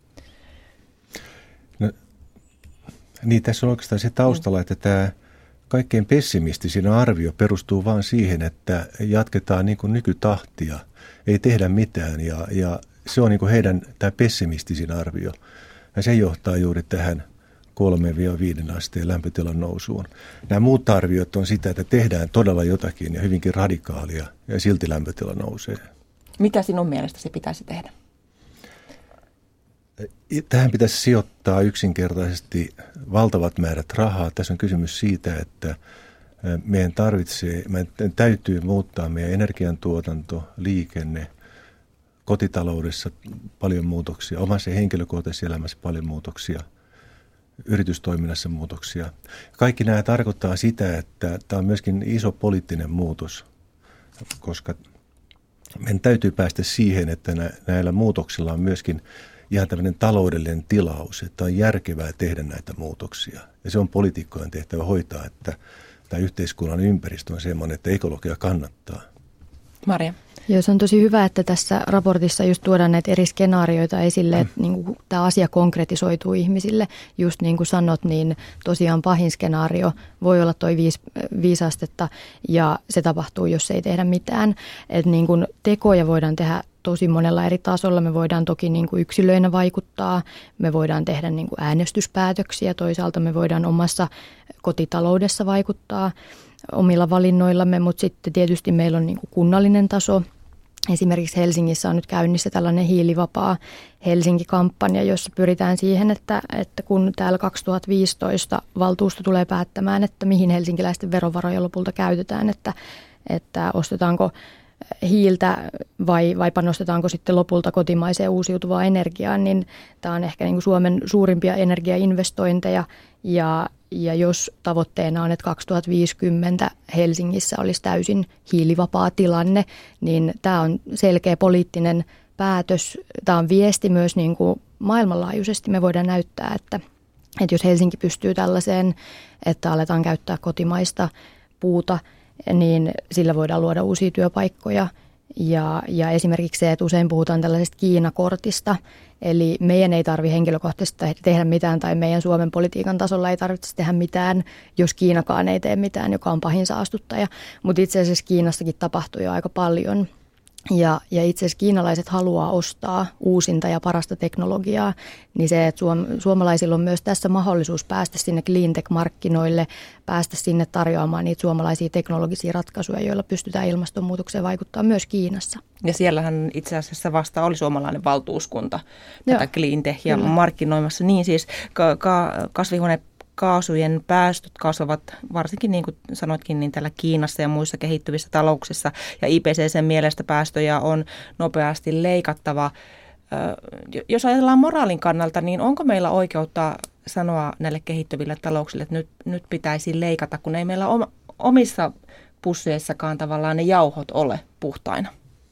No, niin, tässä on oikeastaan se taustalla, että tämä kaikkein pessimistisin arvio perustuu vain siihen, että jatketaan niin kuin nykytahtia, ei tehdä mitään ja, ja se on niin kuin heidän tämä pessimistisin arvio ja se johtaa juuri tähän kolmesta viiteen asteen lämpötilan nousuun. Nämä muut arviot on sitä, että tehdään todella jotakin ja hyvinkin radikaalia ja silti lämpötila nousee. Mitä sinun mielestäsi pitäisi tehdä? Tähän pitäisi sijoittaa yksinkertaisesti valtavat määrät rahaa. Tässä on kysymys siitä, että meidän tarvitsee, meidän täytyy muuttaa meidän energiantuotanto, liikenne, kotitaloudessa paljon muutoksia, omassa henkilökohtaisessa elämässä paljon muutoksia, yritystoiminnassa muutoksia. Kaikki nämä tarkoittaa sitä, että tämä on myöskin iso poliittinen muutos, koska meidän täytyy päästä siihen, että näillä muutoksilla on myöskin ihan tämmöinen taloudellinen tilaus, että on järkevää tehdä näitä muutoksia. Ja se on poliitikkojen tehtävä hoitaa, että tämä yhteiskunnan ympäristö on semmoinen, että ekologia kannattaa. Maria. Joo, se on tosi hyvä, että tässä raportissa just tuodaan näitä eri skenaarioita esille, että niin kuin tämä asia konkretisoituu ihmisille. Just niin kuin sanot, niin tosiaan pahin skenaario voi olla toi viisi, viisi astetta ja se tapahtuu, jos ei tehdä mitään. Että niin kuin tekoja voidaan tehdä tosi monella eri tasolla. Me voidaan toki niin kuin yksilöinä vaikuttaa, me voidaan tehdä niin kuin äänestyspäätöksiä, toisaalta me voidaan omassa kotitaloudessa vaikuttaa omilla valinnoillamme, mutta sitten tietysti meillä on niin kuin kunnallinen taso. Esimerkiksi Helsingissä on nyt käynnissä tällainen hiilivapaa Helsinki-kampanja, jossa pyritään siihen, että, että kun täällä kaksituhattaviisitoista valtuusto tulee päättämään, että mihin helsinkiläisten verovaroja lopulta käytetään, että, että ostetaanko hiiltä vai, vai panostetaanko sitten lopulta kotimaiseen uusiutuvaan energiaan, niin tämä on ehkä niin kuin Suomen suurimpia energiainvestointeja ja, ja jos tavoitteena on, että kaksituhattaviisikymmentä Helsingissä olisi täysin hiilivapaa tilanne, niin tämä on selkeä poliittinen päätös. Tämä on viesti myös niin kuin maailmanlaajuisesti. Me voidaan näyttää, että, että jos Helsinki pystyy tällaiseen, että aletaan käyttää kotimaista puuta, niin sillä voidaan luoda uusia työpaikkoja ja, ja esimerkiksi se, että usein puhutaan tällaisesta Kiina-kortista, eli meidän ei tarvitse henkilökohtaisesti tehdä mitään tai meidän Suomen politiikan tasolla ei tarvitse tehdä mitään, jos Kiinakaan ei tee mitään, joka on pahin saastuttaja, mutta itse asiassa Kiinassakin tapahtuu jo aika paljon. Ja, ja itse asiassa kiinalaiset haluaa ostaa uusinta ja parasta teknologiaa, niin se, että suom, suomalaisilla on myös tässä mahdollisuus päästä sinne cleantech-markkinoille, päästä sinne tarjoamaan niitä suomalaisia teknologisia ratkaisuja, joilla pystytään ilmastonmuutokseen vaikuttaa myös Kiinassa. Ja siellähän itse asiassa vasta oli suomalainen valtuuskunta tätä Joo, cleantechia kyllä. markkinoimassa, niin siis ka- ka- kasvihuone kaasujen päästöt kasvavat, varsinkin niin kuin sanoitkin, niin täällä Kiinassa ja muissa kehittyvissä talouksissa. Ja I P C C:n mielestä päästöjä on nopeasti leikattava. Jos ajatellaan moraalin kannalta, niin onko meillä oikeutta sanoa näille kehittyville talouksille, että nyt, nyt pitäisi leikata, kun ei meillä omissa pusseissakaan tavallaan ne jauhot ole puhtaina?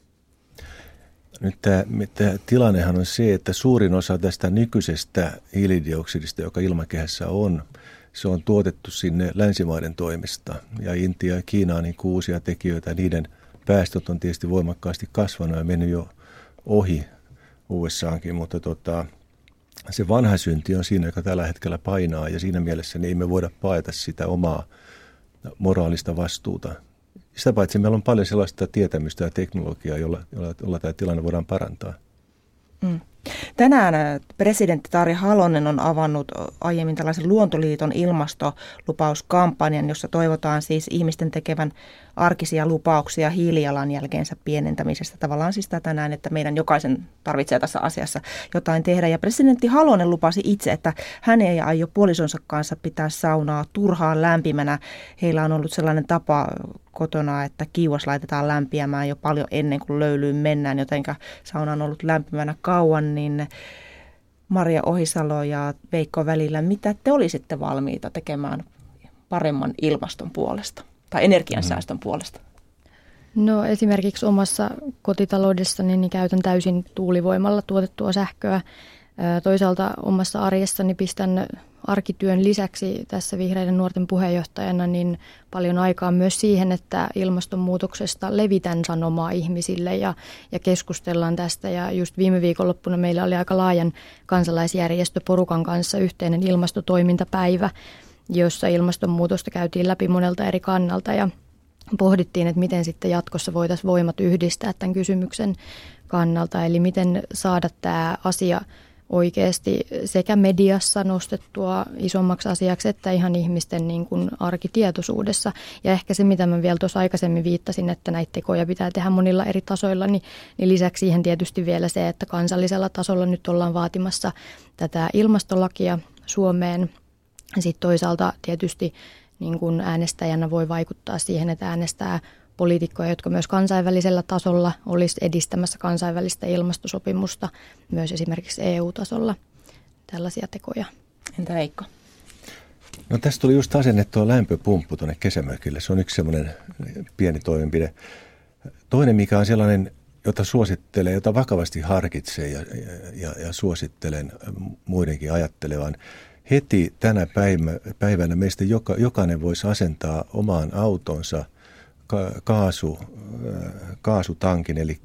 Nyt tämä, tämä tilannehan on se, että suurin osa tästä nykyisestä hiilidioksidista, joka ilmakehässä on, se on tuotettu sinne länsimaiden toimesta. Ja Intia ja Kiina on niin uusia tekijöitä, niiden päästöt on tietysti voimakkaasti kasvanut ja mennyt jo ohi U S A:nkin, mutta tota, se vanha synti on siinä, joka tällä hetkellä painaa ja siinä mielessä niin ei me voida paeta sitä omaa moraalista vastuuta. Sitä paitsi meillä on paljon sellaista tietämystä ja teknologiaa, jolla, jolla, jolla tämä tilanne voidaan parantaa. Mm. Tänään presidentti Tarja Halonen on avannut aiemmin tällaisen Luontoliiton ilmastolupauskampanjan, jossa toivotaan siis ihmisten tekevän arkisia lupauksia hiilijalanjälkeensä pienentämisestä. Tavallaan siis tätä näin, että meidän jokaisen tarvitsee tässä asiassa jotain tehdä. Ja presidentti Halonen lupasi itse, että hän ei aio puolisonsa kanssa pitää saunaa turhaan lämpimänä. Heillä on ollut sellainen tapa kotona, että kiuas laitetaan lämpiämään jo paljon ennen kuin löylyyn mennään, jotenka sauna on ollut lämpimänä kauan, niin Maria Ohisalo ja Veikko Välillä, mitä te olisitte valmiita tekemään paremman ilmaston puolesta tai energiansäästön puolesta? No esimerkiksi omassa kotitaloudessani niin käytän täysin tuulivoimalla tuotettua sähköä. Toisaalta omassa arjessani pistän arkityön lisäksi tässä Vihreiden nuorten puheenjohtajana niin paljon aikaa myös siihen, että ilmastonmuutoksesta levitän sanomaa ihmisille ja, ja keskustellaan tästä. Ja just viime viikonloppuna meillä oli aika laajan kansalaisjärjestöporukan kanssa yhteinen ilmastotoimintapäivä, jossa ilmastonmuutosta käytiin läpi monelta eri kannalta ja pohdittiin, että miten sitten jatkossa voitaisiin voimat yhdistää tämän kysymyksen kannalta, eli miten saada tämä asia oikeasti sekä mediassa nostettua isommaksi asiaksi, että ihan ihmisten niin kuin arkitietoisuudessa. Ja ehkä se, mitä mä vielä tuossa aikaisemmin viittasin, että näitä tekoja pitää tehdä monilla eri tasoilla, niin, niin lisäksi siihen tietysti vielä se, että kansallisella tasolla nyt ollaan vaatimassa tätä ilmastolakia Suomeen. Sitten toisaalta tietysti niin kuin äänestäjänä voi vaikuttaa siihen, että äänestää poliitikkoja, jotka myös kansainvälisellä tasolla olisi edistämässä kansainvälistä ilmastosopimusta, myös esimerkiksi E U-tasolla tällaisia tekoja. Entä Veikko? No tästä tuli just asennettua lämpöpumppu tuonne kesämökille. Se on yksi semmoinen pieni toimenpide. Toinen, mikä on sellainen, jota suosittelee, jota vakavasti harkitsee ja, ja, ja suosittelen muidenkin ajattelevan. Heti tänä päivänä meistä joka, jokainen voisi asentaa omaan autonsa kaasu, kaasutankin, eli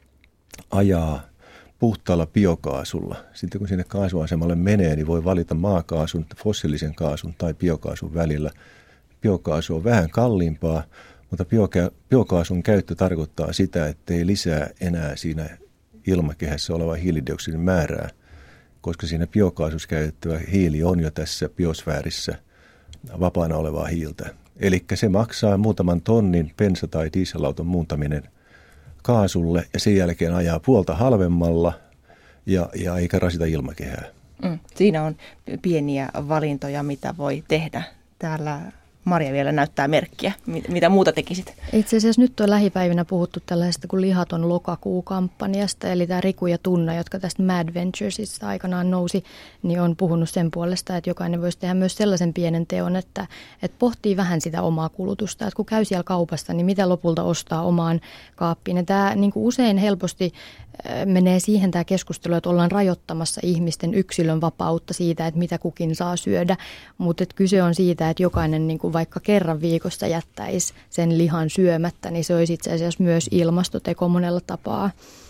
ajaa puhtaalla biokaasulla. Sitten kun sinne kaasuasemalle menee, niin voi valita maakaasun, fossiilisen kaasun tai biokaasun välillä. Biokaasu on vähän kalliimpaa, mutta bioka- biokaasun käyttö tarkoittaa sitä, että ei lisää enää siinä ilmakehässä oleva hiilidioksidin määrää, koska siinä biokaasussa käytettävä hiili on jo tässä biosfäärissä vapaana olevaa hiiltä. Eli se maksaa muutaman tonnin bensa- tai dieselauton muuntaminen kaasulle ja sen jälkeen ajaa puolta halvemmalla ja, ja eikä rasita ilmakehää. Mm, siinä on pieniä valintoja, mitä voi tehdä. Täällä Maria vielä näyttää merkkiä. Mitä muuta tekisit? Itse asiassa nyt on lähipäivinä puhuttu tällaisesta kuin lihaton lokakuu-kampanjasta, eli tämä Riku ja Tunna, jotka tästä Mad Venturesista aikanaan nousi, niin on puhunut sen puolesta, että jokainen voisi tehdä myös sellaisen pienen teon, että, että pohtii vähän sitä omaa kulutusta, että kun käy siellä kaupasta, niin mitä lopulta ostaa omaan kaappiin. Ja tämä niin kuin usein helposti menee siihen tämä keskustelu, että ollaan rajoittamassa ihmisten yksilön vapautta siitä, että mitä kukin saa syödä, mutta kyse on siitä, että jokainen niin kuin vaikka kerran viikossa jättäisi sen lihan syömättä, niin se olisi itse asiassa myös ilmastoteko monella tapaa.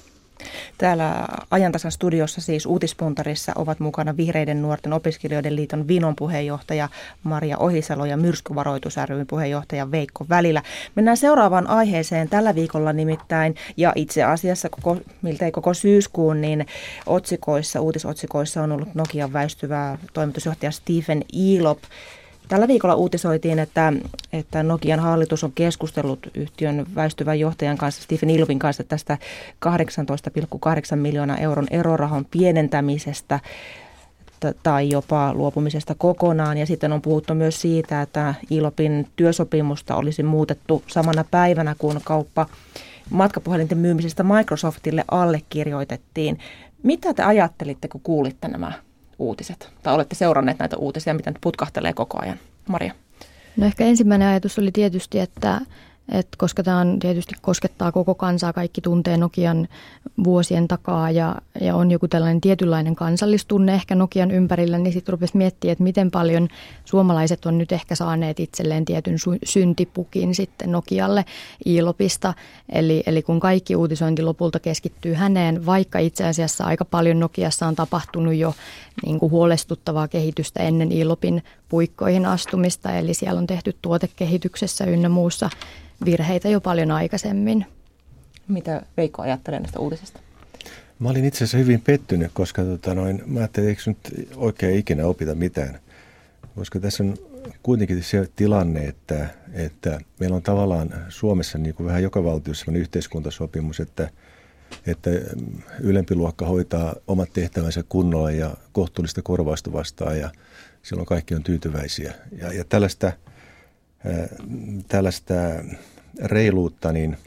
Täällä Ajantasan studiossa siis Uutispuntarissa ovat mukana Vihreiden nuorten opiskelijoiden liiton Vinon puheenjohtaja Maria Ohisalo ja Myrskyvaroitus ry:n puheenjohtaja Veikko Välillä. Mennään seuraavaan aiheeseen tällä viikolla nimittäin, ja itse asiassa koko, miltei koko syyskuun, niin otsikoissa, uutisotsikoissa on ollut Nokian väistyvä toimitusjohtaja Stephen Elop. Tällä viikolla uutisoitiin, että, että Nokian hallitus on keskustellut yhtiön väistyvän johtajan kanssa, Stephen Elopin kanssa, tästä kahdeksantoista pilkku kahdeksan miljoonaa euron erorahan pienentämisestä t- tai jopa luopumisesta kokonaan. Ja sitten on puhuttu myös siitä, että Elopin työsopimusta olisi muutettu samana päivänä, kun kauppa matkapuhelinten myymisestä Microsoftille allekirjoitettiin. Mitä te ajattelitte, kun kuulitte nämä uutiset? Tai olette seuranneet näitä uutisia, mitä nyt putkahtelee koko ajan? Maria? No ehkä ensimmäinen ajatus oli tietysti, että, että koska tämä on tietysti koskettaa koko kansaa, kaikki tuntee Nokian vuosien takaa ja, ja on joku tällainen tietynlainen kansallistunne ehkä Nokian ympärillä, niin sitten rupesi miettimään, että miten paljon suomalaiset on nyt ehkä saaneet itselleen tietyn syntipukin sitten Nokialle Elopista. Eli, eli kun kaikki uutisointi lopulta keskittyy häneen, vaikka itse asiassa aika paljon Nokiassa on tapahtunut jo niin kuin huolestuttavaa kehitystä ennen Elopin puikkoihin astumista, eli siellä on tehty tuotekehityksessä ynnä muussa virheitä jo paljon aikaisemmin. Mitä Veikko ajattelee näistä uutisista? Mä olin itse asiassa hyvin pettynyt, koska tota noin, mä ajattelin, että eikö nyt oikein ikinä opita mitään. Koska tässä on kuitenkin se tilanne, että, että meillä on tavallaan Suomessa niin kuin vähän joka valtiossa sellainen yhteiskuntasopimus, että, että ylempi luokka hoitaa omat tehtävänsä kunnolla ja kohtuullista korvausta vastaan ja silloin kaikki on tyytyväisiä. Ja, ja tällaista, ää, tällaista reiluutta, niin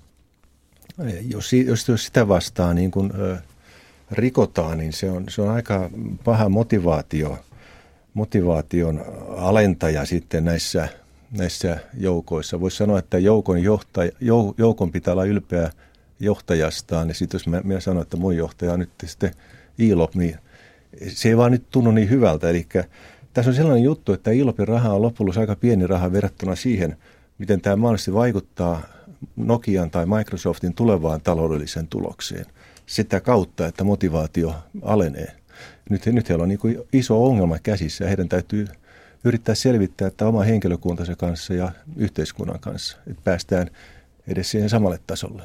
jos, jos, jos sitä vastaan niin kun, ää, rikotaan, niin se on, se on aika paha motivaatio, motivaation alentaja sitten näissä, näissä joukoissa. Voisi sanoa, että joukon, johtaja, jou, joukon pitää olla ylpeä johtajastaan, ja sitten jos mä, mä sanon, että mun johtaja on nyt sitten I L O P, niin se ei vaan nyt tunnu niin hyvältä. Eli tässä on sellainen juttu, että I L O P:n raha on loppujen lopuksi aika pieni raha verrattuna siihen, miten tämä mahdollisesti vaikuttaa Nokian tai Microsoftin tulevaan taloudelliseen tulokseen. Sitä kautta, että motivaatio alenee. Nyt, nyt heillä on niin kuin iso ongelma käsissä ja heidän täytyy yrittää selvittää, että oma henkilökuntansa kanssa ja yhteiskunnan kanssa, että päästään edes siihen samalle tasolle.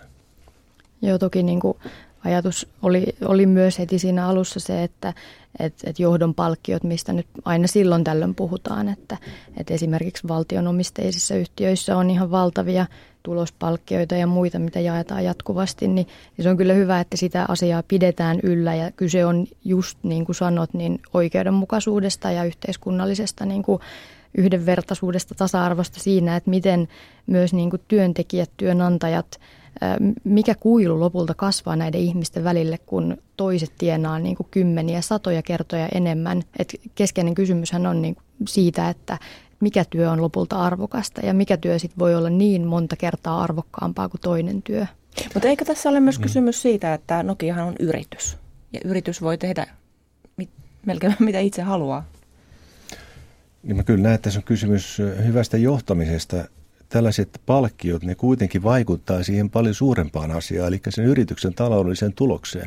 Joo, toki niin kuin ajatus oli, oli myös heti siinä alussa se, että et, et johdon palkkiot, mistä nyt aina silloin tällöin puhutaan, että et esimerkiksi valtionomisteisissa yhtiöissä on ihan valtavia tulospalkkioita ja muita, mitä jaetaan jatkuvasti, niin se on kyllä hyvä, että sitä asiaa pidetään yllä ja kyse on just niin kuin sanot, niin oikeudenmukaisuudesta ja yhteiskunnallisesta niin kuin yhdenvertaisuudesta, tasa-arvosta siinä, että miten myös niin kuin työntekijät, työnantajat, mikä kuilu lopulta kasvaa näiden ihmisten välille, kun toiset tienaa niin kuin kymmeniä, satoja kertoja enemmän. Et keskeinen kysymyshän on niin kuin siitä, että mikä työ on lopulta arvokasta ja mikä työ sit voi olla niin monta kertaa arvokkaampaa kuin toinen työ. Mutta eikö tässä ole myös kysymys siitä, että Nokiahan on yritys ja yritys voi tehdä mit, melkein mitä itse haluaa? Niin mä kyllä näen, että tässä on kysymys hyvästä johtamisesta. Tällaiset palkkiot, ne kuitenkin vaikuttaa siihen paljon suurempaan asiaan, eli sen yrityksen taloudelliseen tulokseen.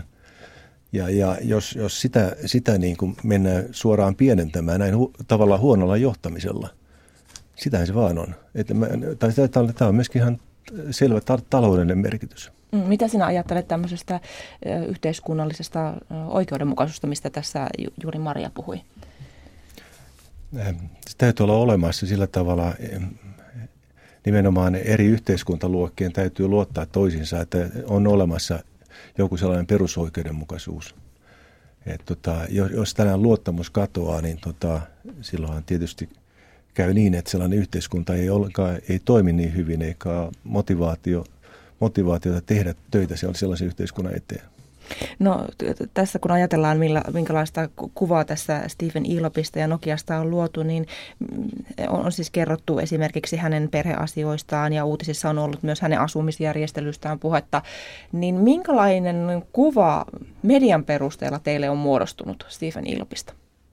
Ja, ja jos, jos sitä, sitä niin kuin mennään suoraan pienentämään näin hu, tavallaan huonolla johtamisella, sitähän se vaan on. Että mä, tai, tämä on myöskin ihan selvä ta- taloudellinen merkitys. Mitä sinä ajattelet tämmöisestä yhteiskunnallisesta oikeudenmukaisuudesta, mistä tässä juuri Maria puhui? Se täytyy olla olemassa sillä tavalla. Nimenomaan eri yhteiskuntaluokkien täytyy luottaa toisiinsa, että on olemassa joku sellainen perusoikeudenmukaisuus. Et tota, jos, jos tällainen luottamus katoaa, niin tota, silloinhan tietysti käy niin, että sellainen yhteiskunta ei, ollenkaan, ei toimi niin hyvin, eikä motivaatio, motivaatiota tehdä töitä sellaisen yhteiskunnan eteen. No t- tässä kun ajatellaan, millä, minkälaista kuvaa tässä Stephen I L O Pista ja Nokiasta on luotu, niin on, on siis kerrottu esimerkiksi hänen perheasioistaan ja uutisissa on ollut myös hänen asumisjärjestelystään puhetta. Niin minkälainen kuva median perusteella teille on muodostunut Stephen I L O Pista?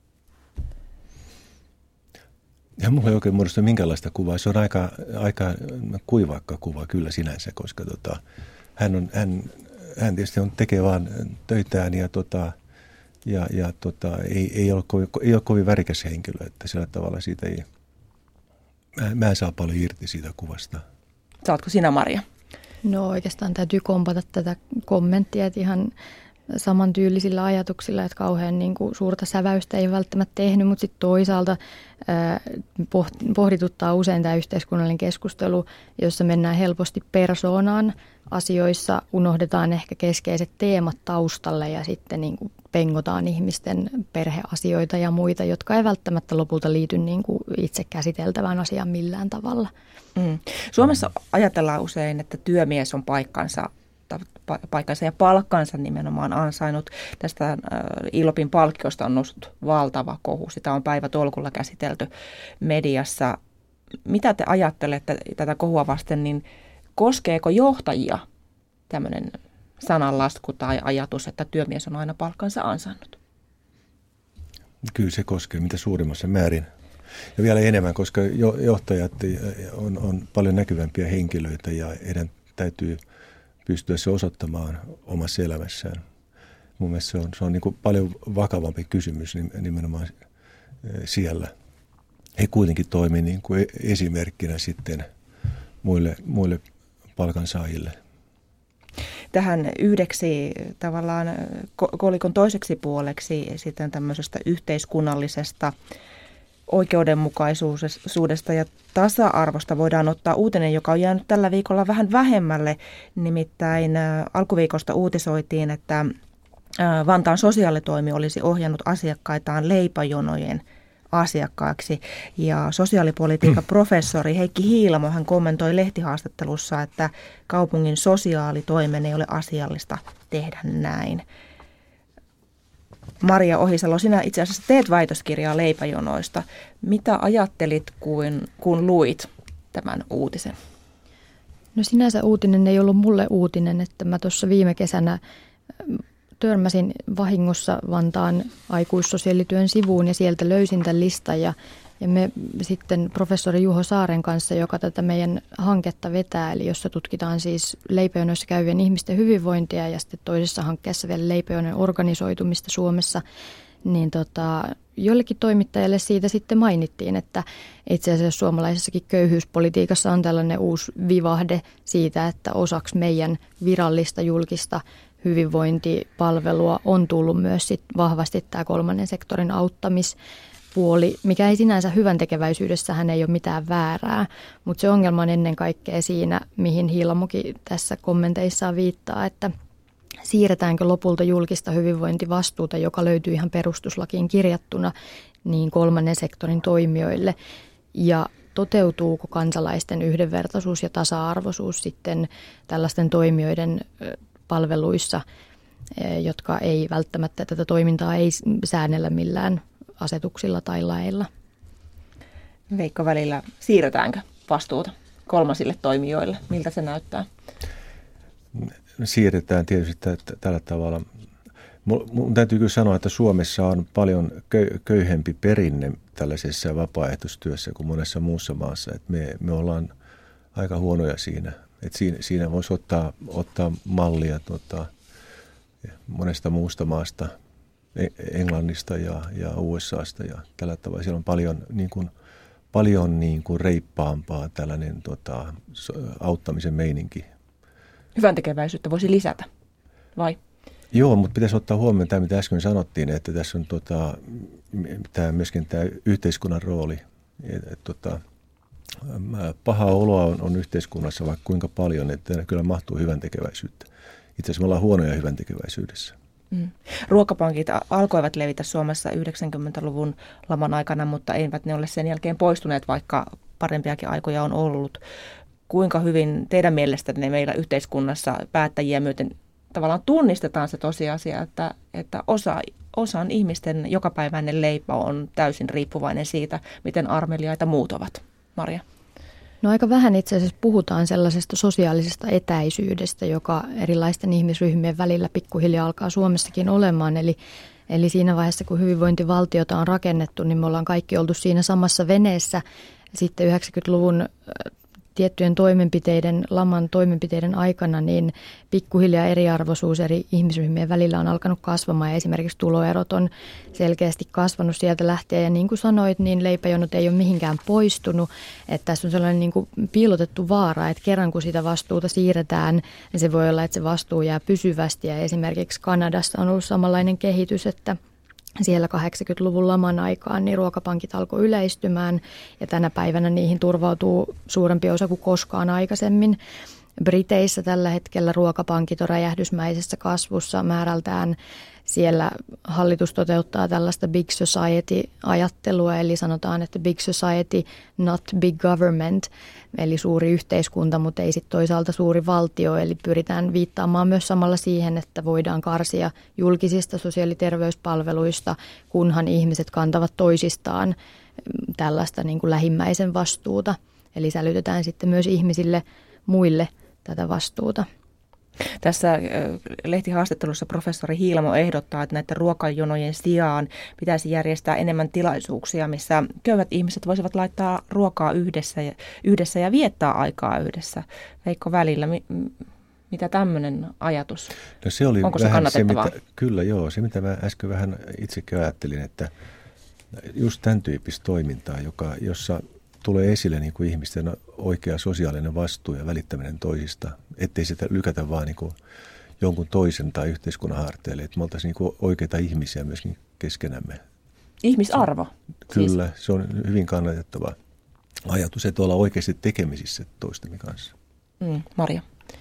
Ja mulla ei oikein muodostu minkälaista kuvaa. Se on aika, aika kuivakka kuva kyllä sinänsä, koska tota, hän on... Hän, Hän tietysti on, tekee vaan töitään ja, tota, ja, ja tota, ei, ei, ole kovin, ei ole kovin värikäs henkilö, että sillä tavalla siitä ei, mä, mä en saa paljon irti siitä kuvasta. Saatko sinä, Maria? No oikeastaan täytyy kompata tätä kommenttia, että ihan samantyylisillä ajatuksilla, että kauhean niin kuin suurta säväystä ei välttämättä tehnyt, mutta sitten toisaalta ää, pohdituttaa usein tämä yhteiskunnallinen keskustelu, jossa mennään helposti persoonaan asioissa, unohdetaan ehkä keskeiset teemat taustalle ja sitten niin kuin pengotaan ihmisten perheasioita ja muita, jotka ei välttämättä lopulta liity niin kuin itse käsiteltävään asiaan millään tavalla. Mm. Suomessa ajatellaan usein, että työmies on paikkansa paikkansa ja palkkansa nimenomaan ansainnut. Tästä I L O Pin palkkiosta on noussut valtava kohu. Sitä on päivätolkulla käsitelty mediassa. Mitä te ajattelette tätä kohua vasten, niin koskeeko johtajia tämmöinen sananlasku tai ajatus, että työmies on aina palkkansa ansainnut? Kyllä se koskee mitä suurimmassa määrin. Ja vielä enemmän, koska johtajat on, on paljon näkyvämpiä henkilöitä ja heidän täytyy pystyä se osoittamaan omassa elämässään. Mun mielestä se on, se on niin kuin paljon vakavampi kysymys nimenomaan siellä. He kuitenkin toimii niin kuin esimerkkinä sitten muille, muille palkansaajille. Tähän yhdeksi tavallaan kolikon toiseksi puoleksi sitten tämmöisestä yhteiskunnallisesta oikeudenmukaisuudesta ja tasa-arvosta voidaan ottaa uutinen, joka on jäänyt tällä viikolla vähän vähemmälle. Nimittäin alkuviikosta uutisoitiin, että Vantaan sosiaalitoimi olisi ohjannut asiakkaitaan leipäjonojen asiakkaiksi. Ja sosiaalipolitiikan professori Heikki Hiilamo hän kommentoi lehtihaastattelussa, että kaupungin sosiaalitoimen ei ole asiallista tehdä näin. Maria Ohisalo, sinä itse asiassa teet väitöskirjaa leipäjonoista. Mitä ajattelit, kun, kun luit tämän uutisen? No sinänsä uutinen ei ollut mulle uutinen, että mä tuossa viime kesänä törmäsin vahingossa Vantaan aikuissosiaalityön sivuun ja sieltä löysin tämän listan ja, ja me sitten professori Juho Saaren kanssa, joka tätä meidän hanketta vetää, eli jossa tutkitaan siis leipäjonoissa käyvien ihmisten hyvinvointia ja sitten toisessa hankkeessa vielä leipäjonojen organisoitumista Suomessa, niin tota, jollekin toimittajalle siitä sitten mainittiin, että itse asiassa suomalaisessakin köyhyyspolitiikassa on tällainen uusi vivahde siitä, että osaksi meidän virallista julkista hyvinvointipalvelua on tullut myös sit vahvasti tämä kolmannen sektorin auttamispuoli, mikä ei sinänsä hyvän tekeväisyydessähän ei ole mitään väärää, mutta se ongelma on ennen kaikkea siinä, mihin Hiilamokin tässä kommenteissaan viittaa, että siirretäänkö lopulta julkista hyvinvointivastuuta, joka löytyy ihan perustuslakiin kirjattuna, niin kolmannen sektorin toimijoille ja toteutuuko kansalaisten yhdenvertaisuus ja tasa-arvoisuus sitten tällaisten toimijoiden palveluissa, jotka ei välttämättä tätä toimintaa ei säännellä millään asetuksilla tai lailla. Veikko, välillä siirretäänkö vastuuta kolmasille toimijoille? Miltä se näyttää? Siirretään tietysti tällä tavalla. Mun täytyy kyllä sanoa, että Suomessa on paljon köyhempi perinne tällaisessa vapaaehtoistyössä kuin monessa muussa maassa. Että me, me ollaan aika huonoja siinä. Että siinä, siinä voisi ottaa, ottaa mallia tuota, monesta muusta maasta, Englannista ja, ja U S A:sta ja tällä tavalla. Siellä on paljon, niin kuin, paljon niin kuin reippaampaa tällainen tota, auttamisen meininki. Hyvän tekeväisyyttä voisi lisätä, vai? Joo, mutta pitäisi ottaa huomioon tämä, mitä äsken sanottiin, että tässä on tota, tämä, myöskin tämä yhteiskunnan rooli. Et, et, tota, pahaa oloa on, on yhteiskunnassa vaikka kuinka paljon, että kyllä mahtuu hyvän tekeväisyyttä. Itse asiassa me ollaan huonoja hyvän tekeväisyydessä. Mm. Ruokapankit alkoivat levitä Suomessa yhdeksänkymmentäluvun laman aikana, mutta eivät ne ole sen jälkeen poistuneet, vaikka parempiakin aikoja on ollut. Kuinka hyvin teidän mielestänne meillä yhteiskunnassa päättäjiä myöten tavallaan tunnistetaan se tosiasia, että, että osa, osan ihmisten jokapäiväinen leipä on täysin riippuvainen siitä, miten armeliaita muut ovat? Maria? No aika vähän itse asiassa puhutaan sellaisesta sosiaalisesta etäisyydestä, joka erilaisten ihmisryhmien välillä pikkuhiljaa alkaa Suomessakin olemaan. Eli, eli siinä vaiheessa, kun hyvinvointivaltiota on rakennettu, niin me ollaan kaikki oltu siinä samassa veneessä. Sitten yhdeksänkymmentäluvun tiettyjen toimenpiteiden, laman toimenpiteiden aikana, niin pikkuhiljaa eriarvoisuus eri ihmisryhmien välillä on alkanut kasvamaan ja esimerkiksi tuloerot on selkeästi kasvanut sieltä lähtien. Ja niin kuin sanoit, niin leipäjonot ei ole mihinkään poistunut. Että tässä on sellainen niin kuin piilotettu vaara, että kerran kun sitä vastuuta siirretään, niin se voi olla, että se vastuu jää pysyvästi. Ja esimerkiksi Kanadassa on ollut samanlainen kehitys, että siellä kahdeksankymmentäluvun laman aikaan niin ruokapankit alkoi yleistymään ja tänä päivänä niihin turvautuu suurempi osa kuin koskaan aikaisemmin. Briteissä tällä hetkellä ruokapankit on räjähdysmäisessä kasvussa määrältään. Siellä hallitus toteuttaa tällaista big society-ajattelua, eli sanotaan, että big society, not big government, eli suuri yhteiskunta, mutta ei sitten toisaalta suuri valtio. Eli pyritään viittaamaan myös samalla siihen, että voidaan karsia julkisista sosiaali- ja terveyspalveluista, kunhan ihmiset kantavat toisistaan tällaista niin kuin lähimmäisen vastuuta. Eli sälytetään sitten myös ihmisille muille tätä vastuuta. Tässä lehtihaastattelussa professori Hiilamo ehdottaa, että näiden ruokajonojen sijaan pitäisi järjestää enemmän tilaisuuksia, missä köyhät ihmiset voisivat laittaa ruokaa yhdessä ja, yhdessä ja viettää aikaa yhdessä. Veikko, välillä, mi, mitä tämmöinen ajatus? No se oli Onko se vähän kannatettavaa? Se, mitä, kyllä joo, se mitä mä äsken vähän itsekin ajattelin, että just tämän tyyppistä toimintaa, joka, jossa tulee esille niin kuin ihmisten oikea sosiaalinen vastuu ja välittäminen toisista, ettei sitä lykätä vaan niin kuin jonkun toisen tai yhteiskunnan harteille, että me oltaisiin niin kuin oikeita ihmisiä myöskin keskenämme. ihmisarvo. Kyllä, siis. Se on hyvin kannatettava ajatus, että olla oikeasti tekemisissä toistemme kanssa. Mm, Maria.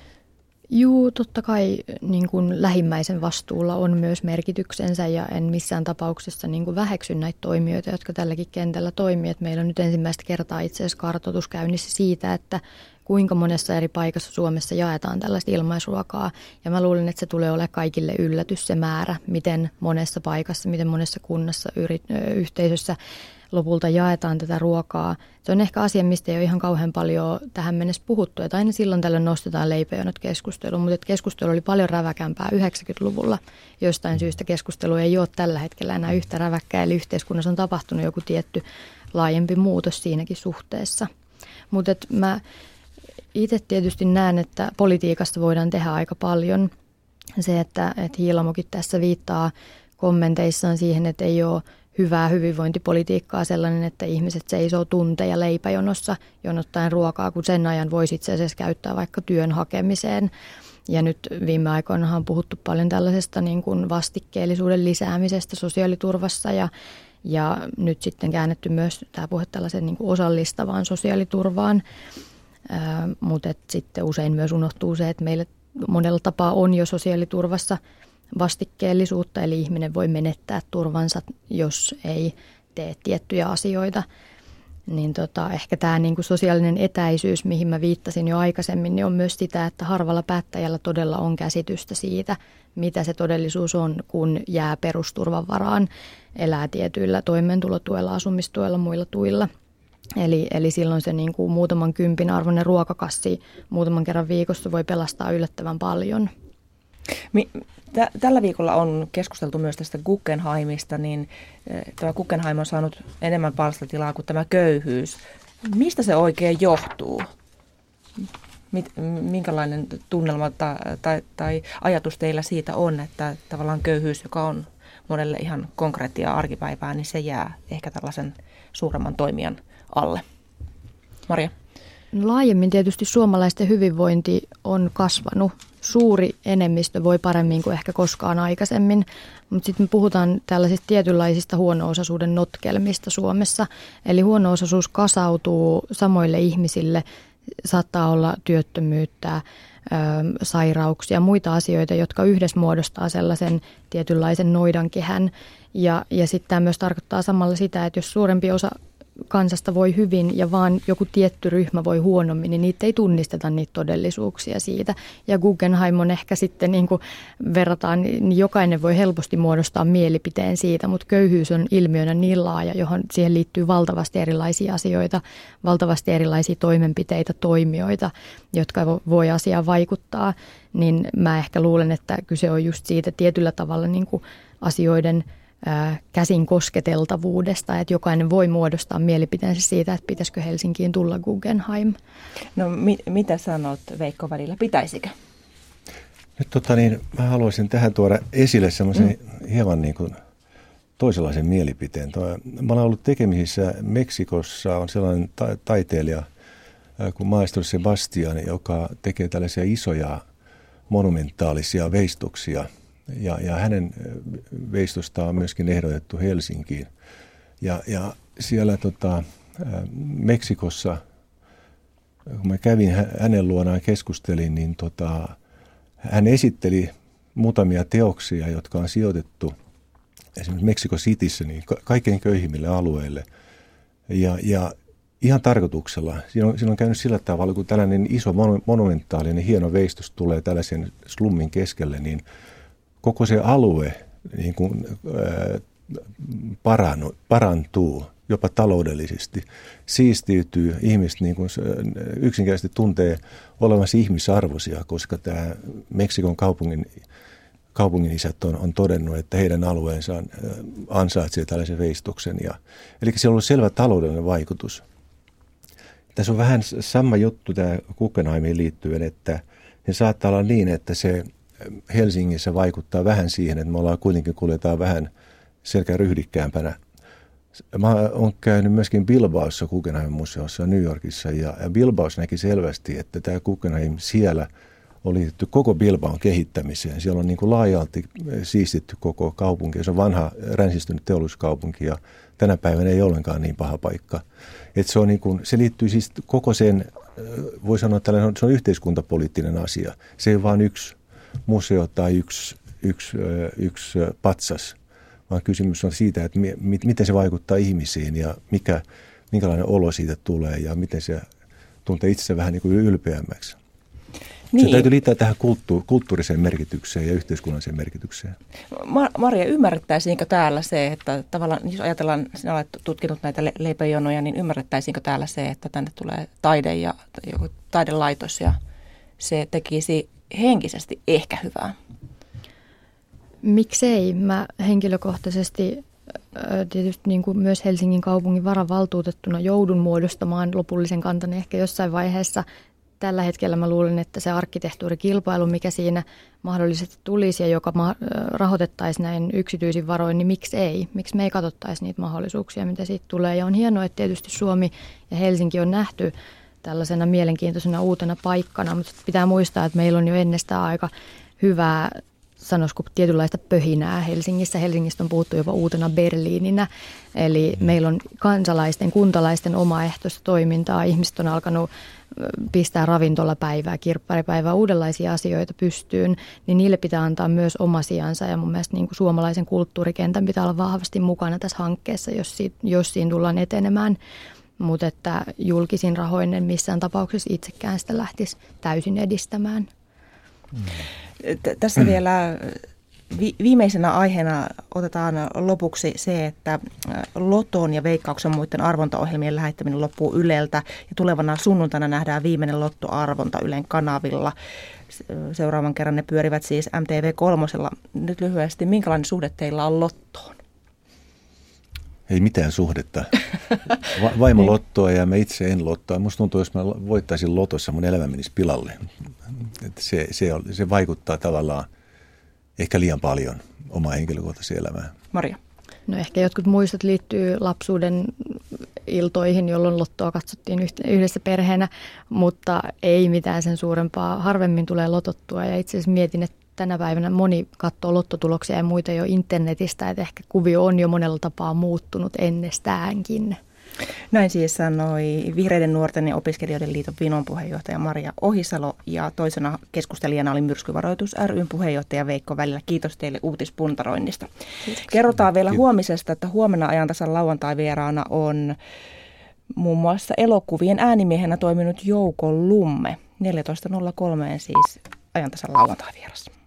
Juu, totta kai niin kuin lähimmäisen vastuulla on myös merkityksensä ja en missään tapauksessa niin kuin väheksy näitä toimijoita, jotka tälläkin kentällä toimii. Et meillä on nyt ensimmäistä kertaa itse asiassa kartoitus käynnissä siitä, että kuinka monessa eri paikassa Suomessa jaetaan tällaista ilmaisruokaa. Ja mä luulen, että se tulee olemaan kaikille yllätys se määrä, miten monessa paikassa, miten monessa kunnassa, yrit, yhteisössä lopulta jaetaan tätä ruokaa. Se on ehkä asia, mistä ei ole ihan kauhean paljon tähän mennessä puhuttu. Että aina silloin tällöin nostetaan leipäjonot keskusteluun, mutta keskustelu oli paljon räväkämpää yhdeksänkymmentäluvulla. Jostain syystä keskustelu ei ole tällä hetkellä enää yhtä räväkkää, eli yhteiskunnassa on tapahtunut joku tietty laajempi muutos siinäkin suhteessa. Mutta mä itse tietysti näen, että politiikasta voidaan tehdä aika paljon. Se, että, että Hiilamokin tässä viittaa kommenteissaan siihen, että ei ole hyvää hyvinvointipolitiikkaa sellainen, että ihmiset seisoo tunteja leipäjonossa jonottaen ruokaa, kun sen ajan voisi itse asiassa käyttää vaikka työn hakemiseen. Ja nyt viime aikoina on puhuttu paljon tällaisesta niin kuin vastikkeellisuuden lisäämisestä sosiaaliturvassa ja, ja nyt sitten käännetty myös tämä puhe tällaisen niin kuin osallistavaan sosiaaliturvaan. Ää, mutta sitten usein myös unohtuu se, että meillä monella tapaa on jo sosiaaliturvassa vastikkeellisuutta, eli ihminen voi menettää turvansa, jos ei tee tiettyjä asioita. Niin tota, ehkä tämä niinku sosiaalinen etäisyys, mihin mä viittasin jo aikaisemmin, niin on myös sitä, että harvalla päättäjällä todella on käsitystä siitä, mitä se todellisuus on, kun jää perusturvan varaan, elää tietyillä toimeentulotuella, asumistuella, muilla tuilla. Eli, eli silloin se niin kuin muutaman kympin arvoinen ruokakassi muutaman kerran viikossa voi pelastaa yllättävän paljon. Mi- tä- tällä viikolla on keskusteltu myös tästä Guggenheimista, niin tämä Guggenheim on saanut enemmän palstatilaa kuin tämä köyhyys. Mistä se oikein johtuu? Mit, minkälainen tunnelma ta, tai, tai ajatus teillä siitä on, että tavallaan köyhyys, joka on monelle ihan konkreettia arkipäivää, niin se jää ehkä tällaisen suuremman toimijan alle? Maria? Laajemmin tietysti suomalaisten hyvinvointi on kasvanut. Suuri enemmistö voi paremmin kuin ehkä koskaan aikaisemmin, mutta sitten me puhutaan tällaisista tietynlaisista huono-osaisuuden notkelmista Suomessa. Eli huono-osaisuus kasautuu samoille ihmisille, saattaa olla työttömyyttä, sairauksia, muita asioita, jotka yhdessä muodostaa sellaisen tietynlaisen noidankehän. Ja, ja sitten tämä myös tarkoittaa samalla sitä, että jos suurempi osa kansasta voi hyvin ja vaan joku tietty ryhmä voi huonommin, niin niitä ei tunnisteta niitä todellisuuksia siitä. Ja Guggenheim on ehkä sitten, niin kuin verrataan, niin jokainen voi helposti muodostaa mielipiteen siitä, mutta köyhyys on ilmiönä niin laaja, johon siihen liittyy valtavasti erilaisia asioita, valtavasti erilaisia toimenpiteitä, toimijoita, jotka voi asiaan vaikuttaa. Niin mä ehkä luulen, että kyse on just siitä tietyllä tavalla niin kuin asioiden käsin kosketeltavuudesta, että jokainen voi muodostaa mielipiteensä siitä, että pitäisikö Helsinkiin tulla Guggenheim. No mi- mitä sanot, Veikko, välillä? Pitäisikö? Nyt tota niin, mä haluaisin tähän tuoda esille semmoisen mm. hieman niin kuin toisenlaisen mielipiteen. Mä olen ollut tekemisissä Meksikossa, on sellainen ta- taiteilija kuin Maestro Sebastian, joka tekee tällaisia isoja monumentaalisia veistoksia. Ja, ja hänen veistostaan on myöskin ehdotettu Helsinkiin. Ja, ja siellä tota, Meksikossa, kun mä kävin hänen luonaan keskustelin, niin tota, hän esitteli muutamia teoksia, jotka on sijoitettu esimerkiksi Mexico Cityssä niin kaikkein köyhimmille alueille. Ja, ja ihan tarkoituksella. Siinä on, siinä on käynyt sillä tavalla, kun tällainen iso monumentaalinen hieno veistos tulee tällaisen slummin keskelle, niin koko se alue niin kuin, ää, parannu, parantuu jopa taloudellisesti, siistiytyy, ihmiset niin kuin, yksinkertaisesti tuntee olevansa ihmisarvoisia, koska tämä Meksikon kaupungin, kaupungin isät on, on todennut, että heidän alueensa ansaitsee tällaisen veistoksen. Ja, eli siellä on ollut selvä taloudellinen vaikutus. Tässä on vähän sama juttu tämä Guggenheimiin liittyen, että se saattaa olla niin, että se Helsingissä vaikuttaa vähän siihen, että me ollaan kuitenkin kuljetaan vähän selkä ryhdikkäämpänä. Mä oon käynyt myöskin Bilbaossa Guggenheim-museossa New Yorkissa ja Bilbaos näki selvästi, että tämä Guggenheim siellä on liitetty koko Bilbaon kehittämiseen. Siellä on niin kuin laajalti siistitty koko kaupunki. Se on vanha ränsistynyt teollisuuskaupunki ja tänä päivänä ei ollenkaan niin paha paikka. Et se, on niin kuin, se liittyy siis koko sen, voi sanoa, että se on yhteiskuntapoliittinen asia. Se ei ole vain yksi museo tai yksi, yksi, yksi patsas, vaan kysymys on siitä, että mi, miten se vaikuttaa ihmisiin ja mikä, minkälainen olo siitä tulee ja miten se tuntee itsensä vähän niin kuin ylpeämmäksi. Niin. Se täytyy liittää tähän kulttu- kulttuuriseen merkitykseen ja yhteiskunnalliseen merkitykseen. Mar- Maria, ymmärrettäisiinkö täällä se, että tavallaan, jos ajatellaan, sinä olet tutkinut näitä le- leipäjonoja, niin ymmärrettäisiinkö täällä se, että tänne tulee taide ja joku taidelaitos ja se tekisi henkisesti ehkä hyvää? Miksei? Mä henkilökohtaisesti tietysti niin kuin myös Helsingin kaupungin varavaltuutettuna joudun muodostamaan lopullisen kantani ehkä jossain vaiheessa. Tällä hetkellä mä luulen, että se arkkitehtuurikilpailu, mikä siinä mahdollisesti tulisi ja joka rahoitettaisiin näin yksityisin varoin, niin miksi ei? Miksi me ei katsottaisi niitä mahdollisuuksia, mitä siitä tulee? Ja on hienoa, että tietysti Suomi ja Helsinki on nähty tällaisena mielenkiintoisena uutena paikkana, mutta pitää muistaa, että meillä on jo ennestään aika hyvää, sanoisiko tietynlaista pöhinää Helsingissä. Helsingistä on puhuttu jopa uutena Berliininä, eli meillä on kansalaisten, kuntalaisten omaehtoista toimintaa. Ihmiset on alkanut pistää ravintolapäivää, kirpparipäivää, uudenlaisia asioita pystyyn, niin niille pitää antaa myös oma sijansa. Ja mun mielestä niin kuin suomalaisen kulttuurikentän pitää olla vahvasti mukana tässä hankkeessa, jos, siitä, jos siinä tullaan etenemään. Mutta että julkisin rahoin en missään tapauksessa itsekään sitä lähtisi täysin edistämään. Tässä vielä vi- viimeisenä aiheena otetaan lopuksi se, että Loton ja Veikkauksen muiden arvontaohjelmien lähettäminen loppuu Yleltä ja tulevana sunnuntaina nähdään viimeinen Lottoarvonta Ylen kanavilla. Seuraavan kerran ne pyörivät siis M T V kolme. Nyt lyhyesti, minkälainen suhde teillä on Lottoon? Ei mitään suhdetta. Va- vaimo niin. Lottoa ja mä itse en lottoa. Musta tuntuu, jos mä voittaisin Lotossa, mun elämä menisi pilalle. Että se, se, on, se vaikuttaa tavallaan ehkä liian paljon omaan henkilökohtaiseen elämään. Maria? No ehkä jotkut muistot liittyy lapsuuden iltoihin, jolloin Lottoa katsottiin yhdessä perheenä, mutta ei mitään sen suurempaa. Harvemmin tulee lotottua ja itse asiassa mietin, että tänä päivänä moni katsoo lottotuloksia ja muita jo internetistä, että ehkä kuvio on jo monella tapaa muuttunut ennestäänkin. Näin siis sanoi Vihreiden nuorten ja opiskelijoiden liiton Vinon puheenjohtaja Maria Ohisalo ja toisena keskustelijana oli Myrskyvaroitus ry:n puheenjohtaja Veikko Välillä. Kiitos teille uutispuntaroinnista. Kiitos. Kerrotaan vielä huomisesta, että huomenna ajantasan lauantai-vieraana on muun muassa elokuvien äänimiehenä toiminut Jouko Lumme. neljätoista nolla kolme siis ajantasan lauantai-vieras.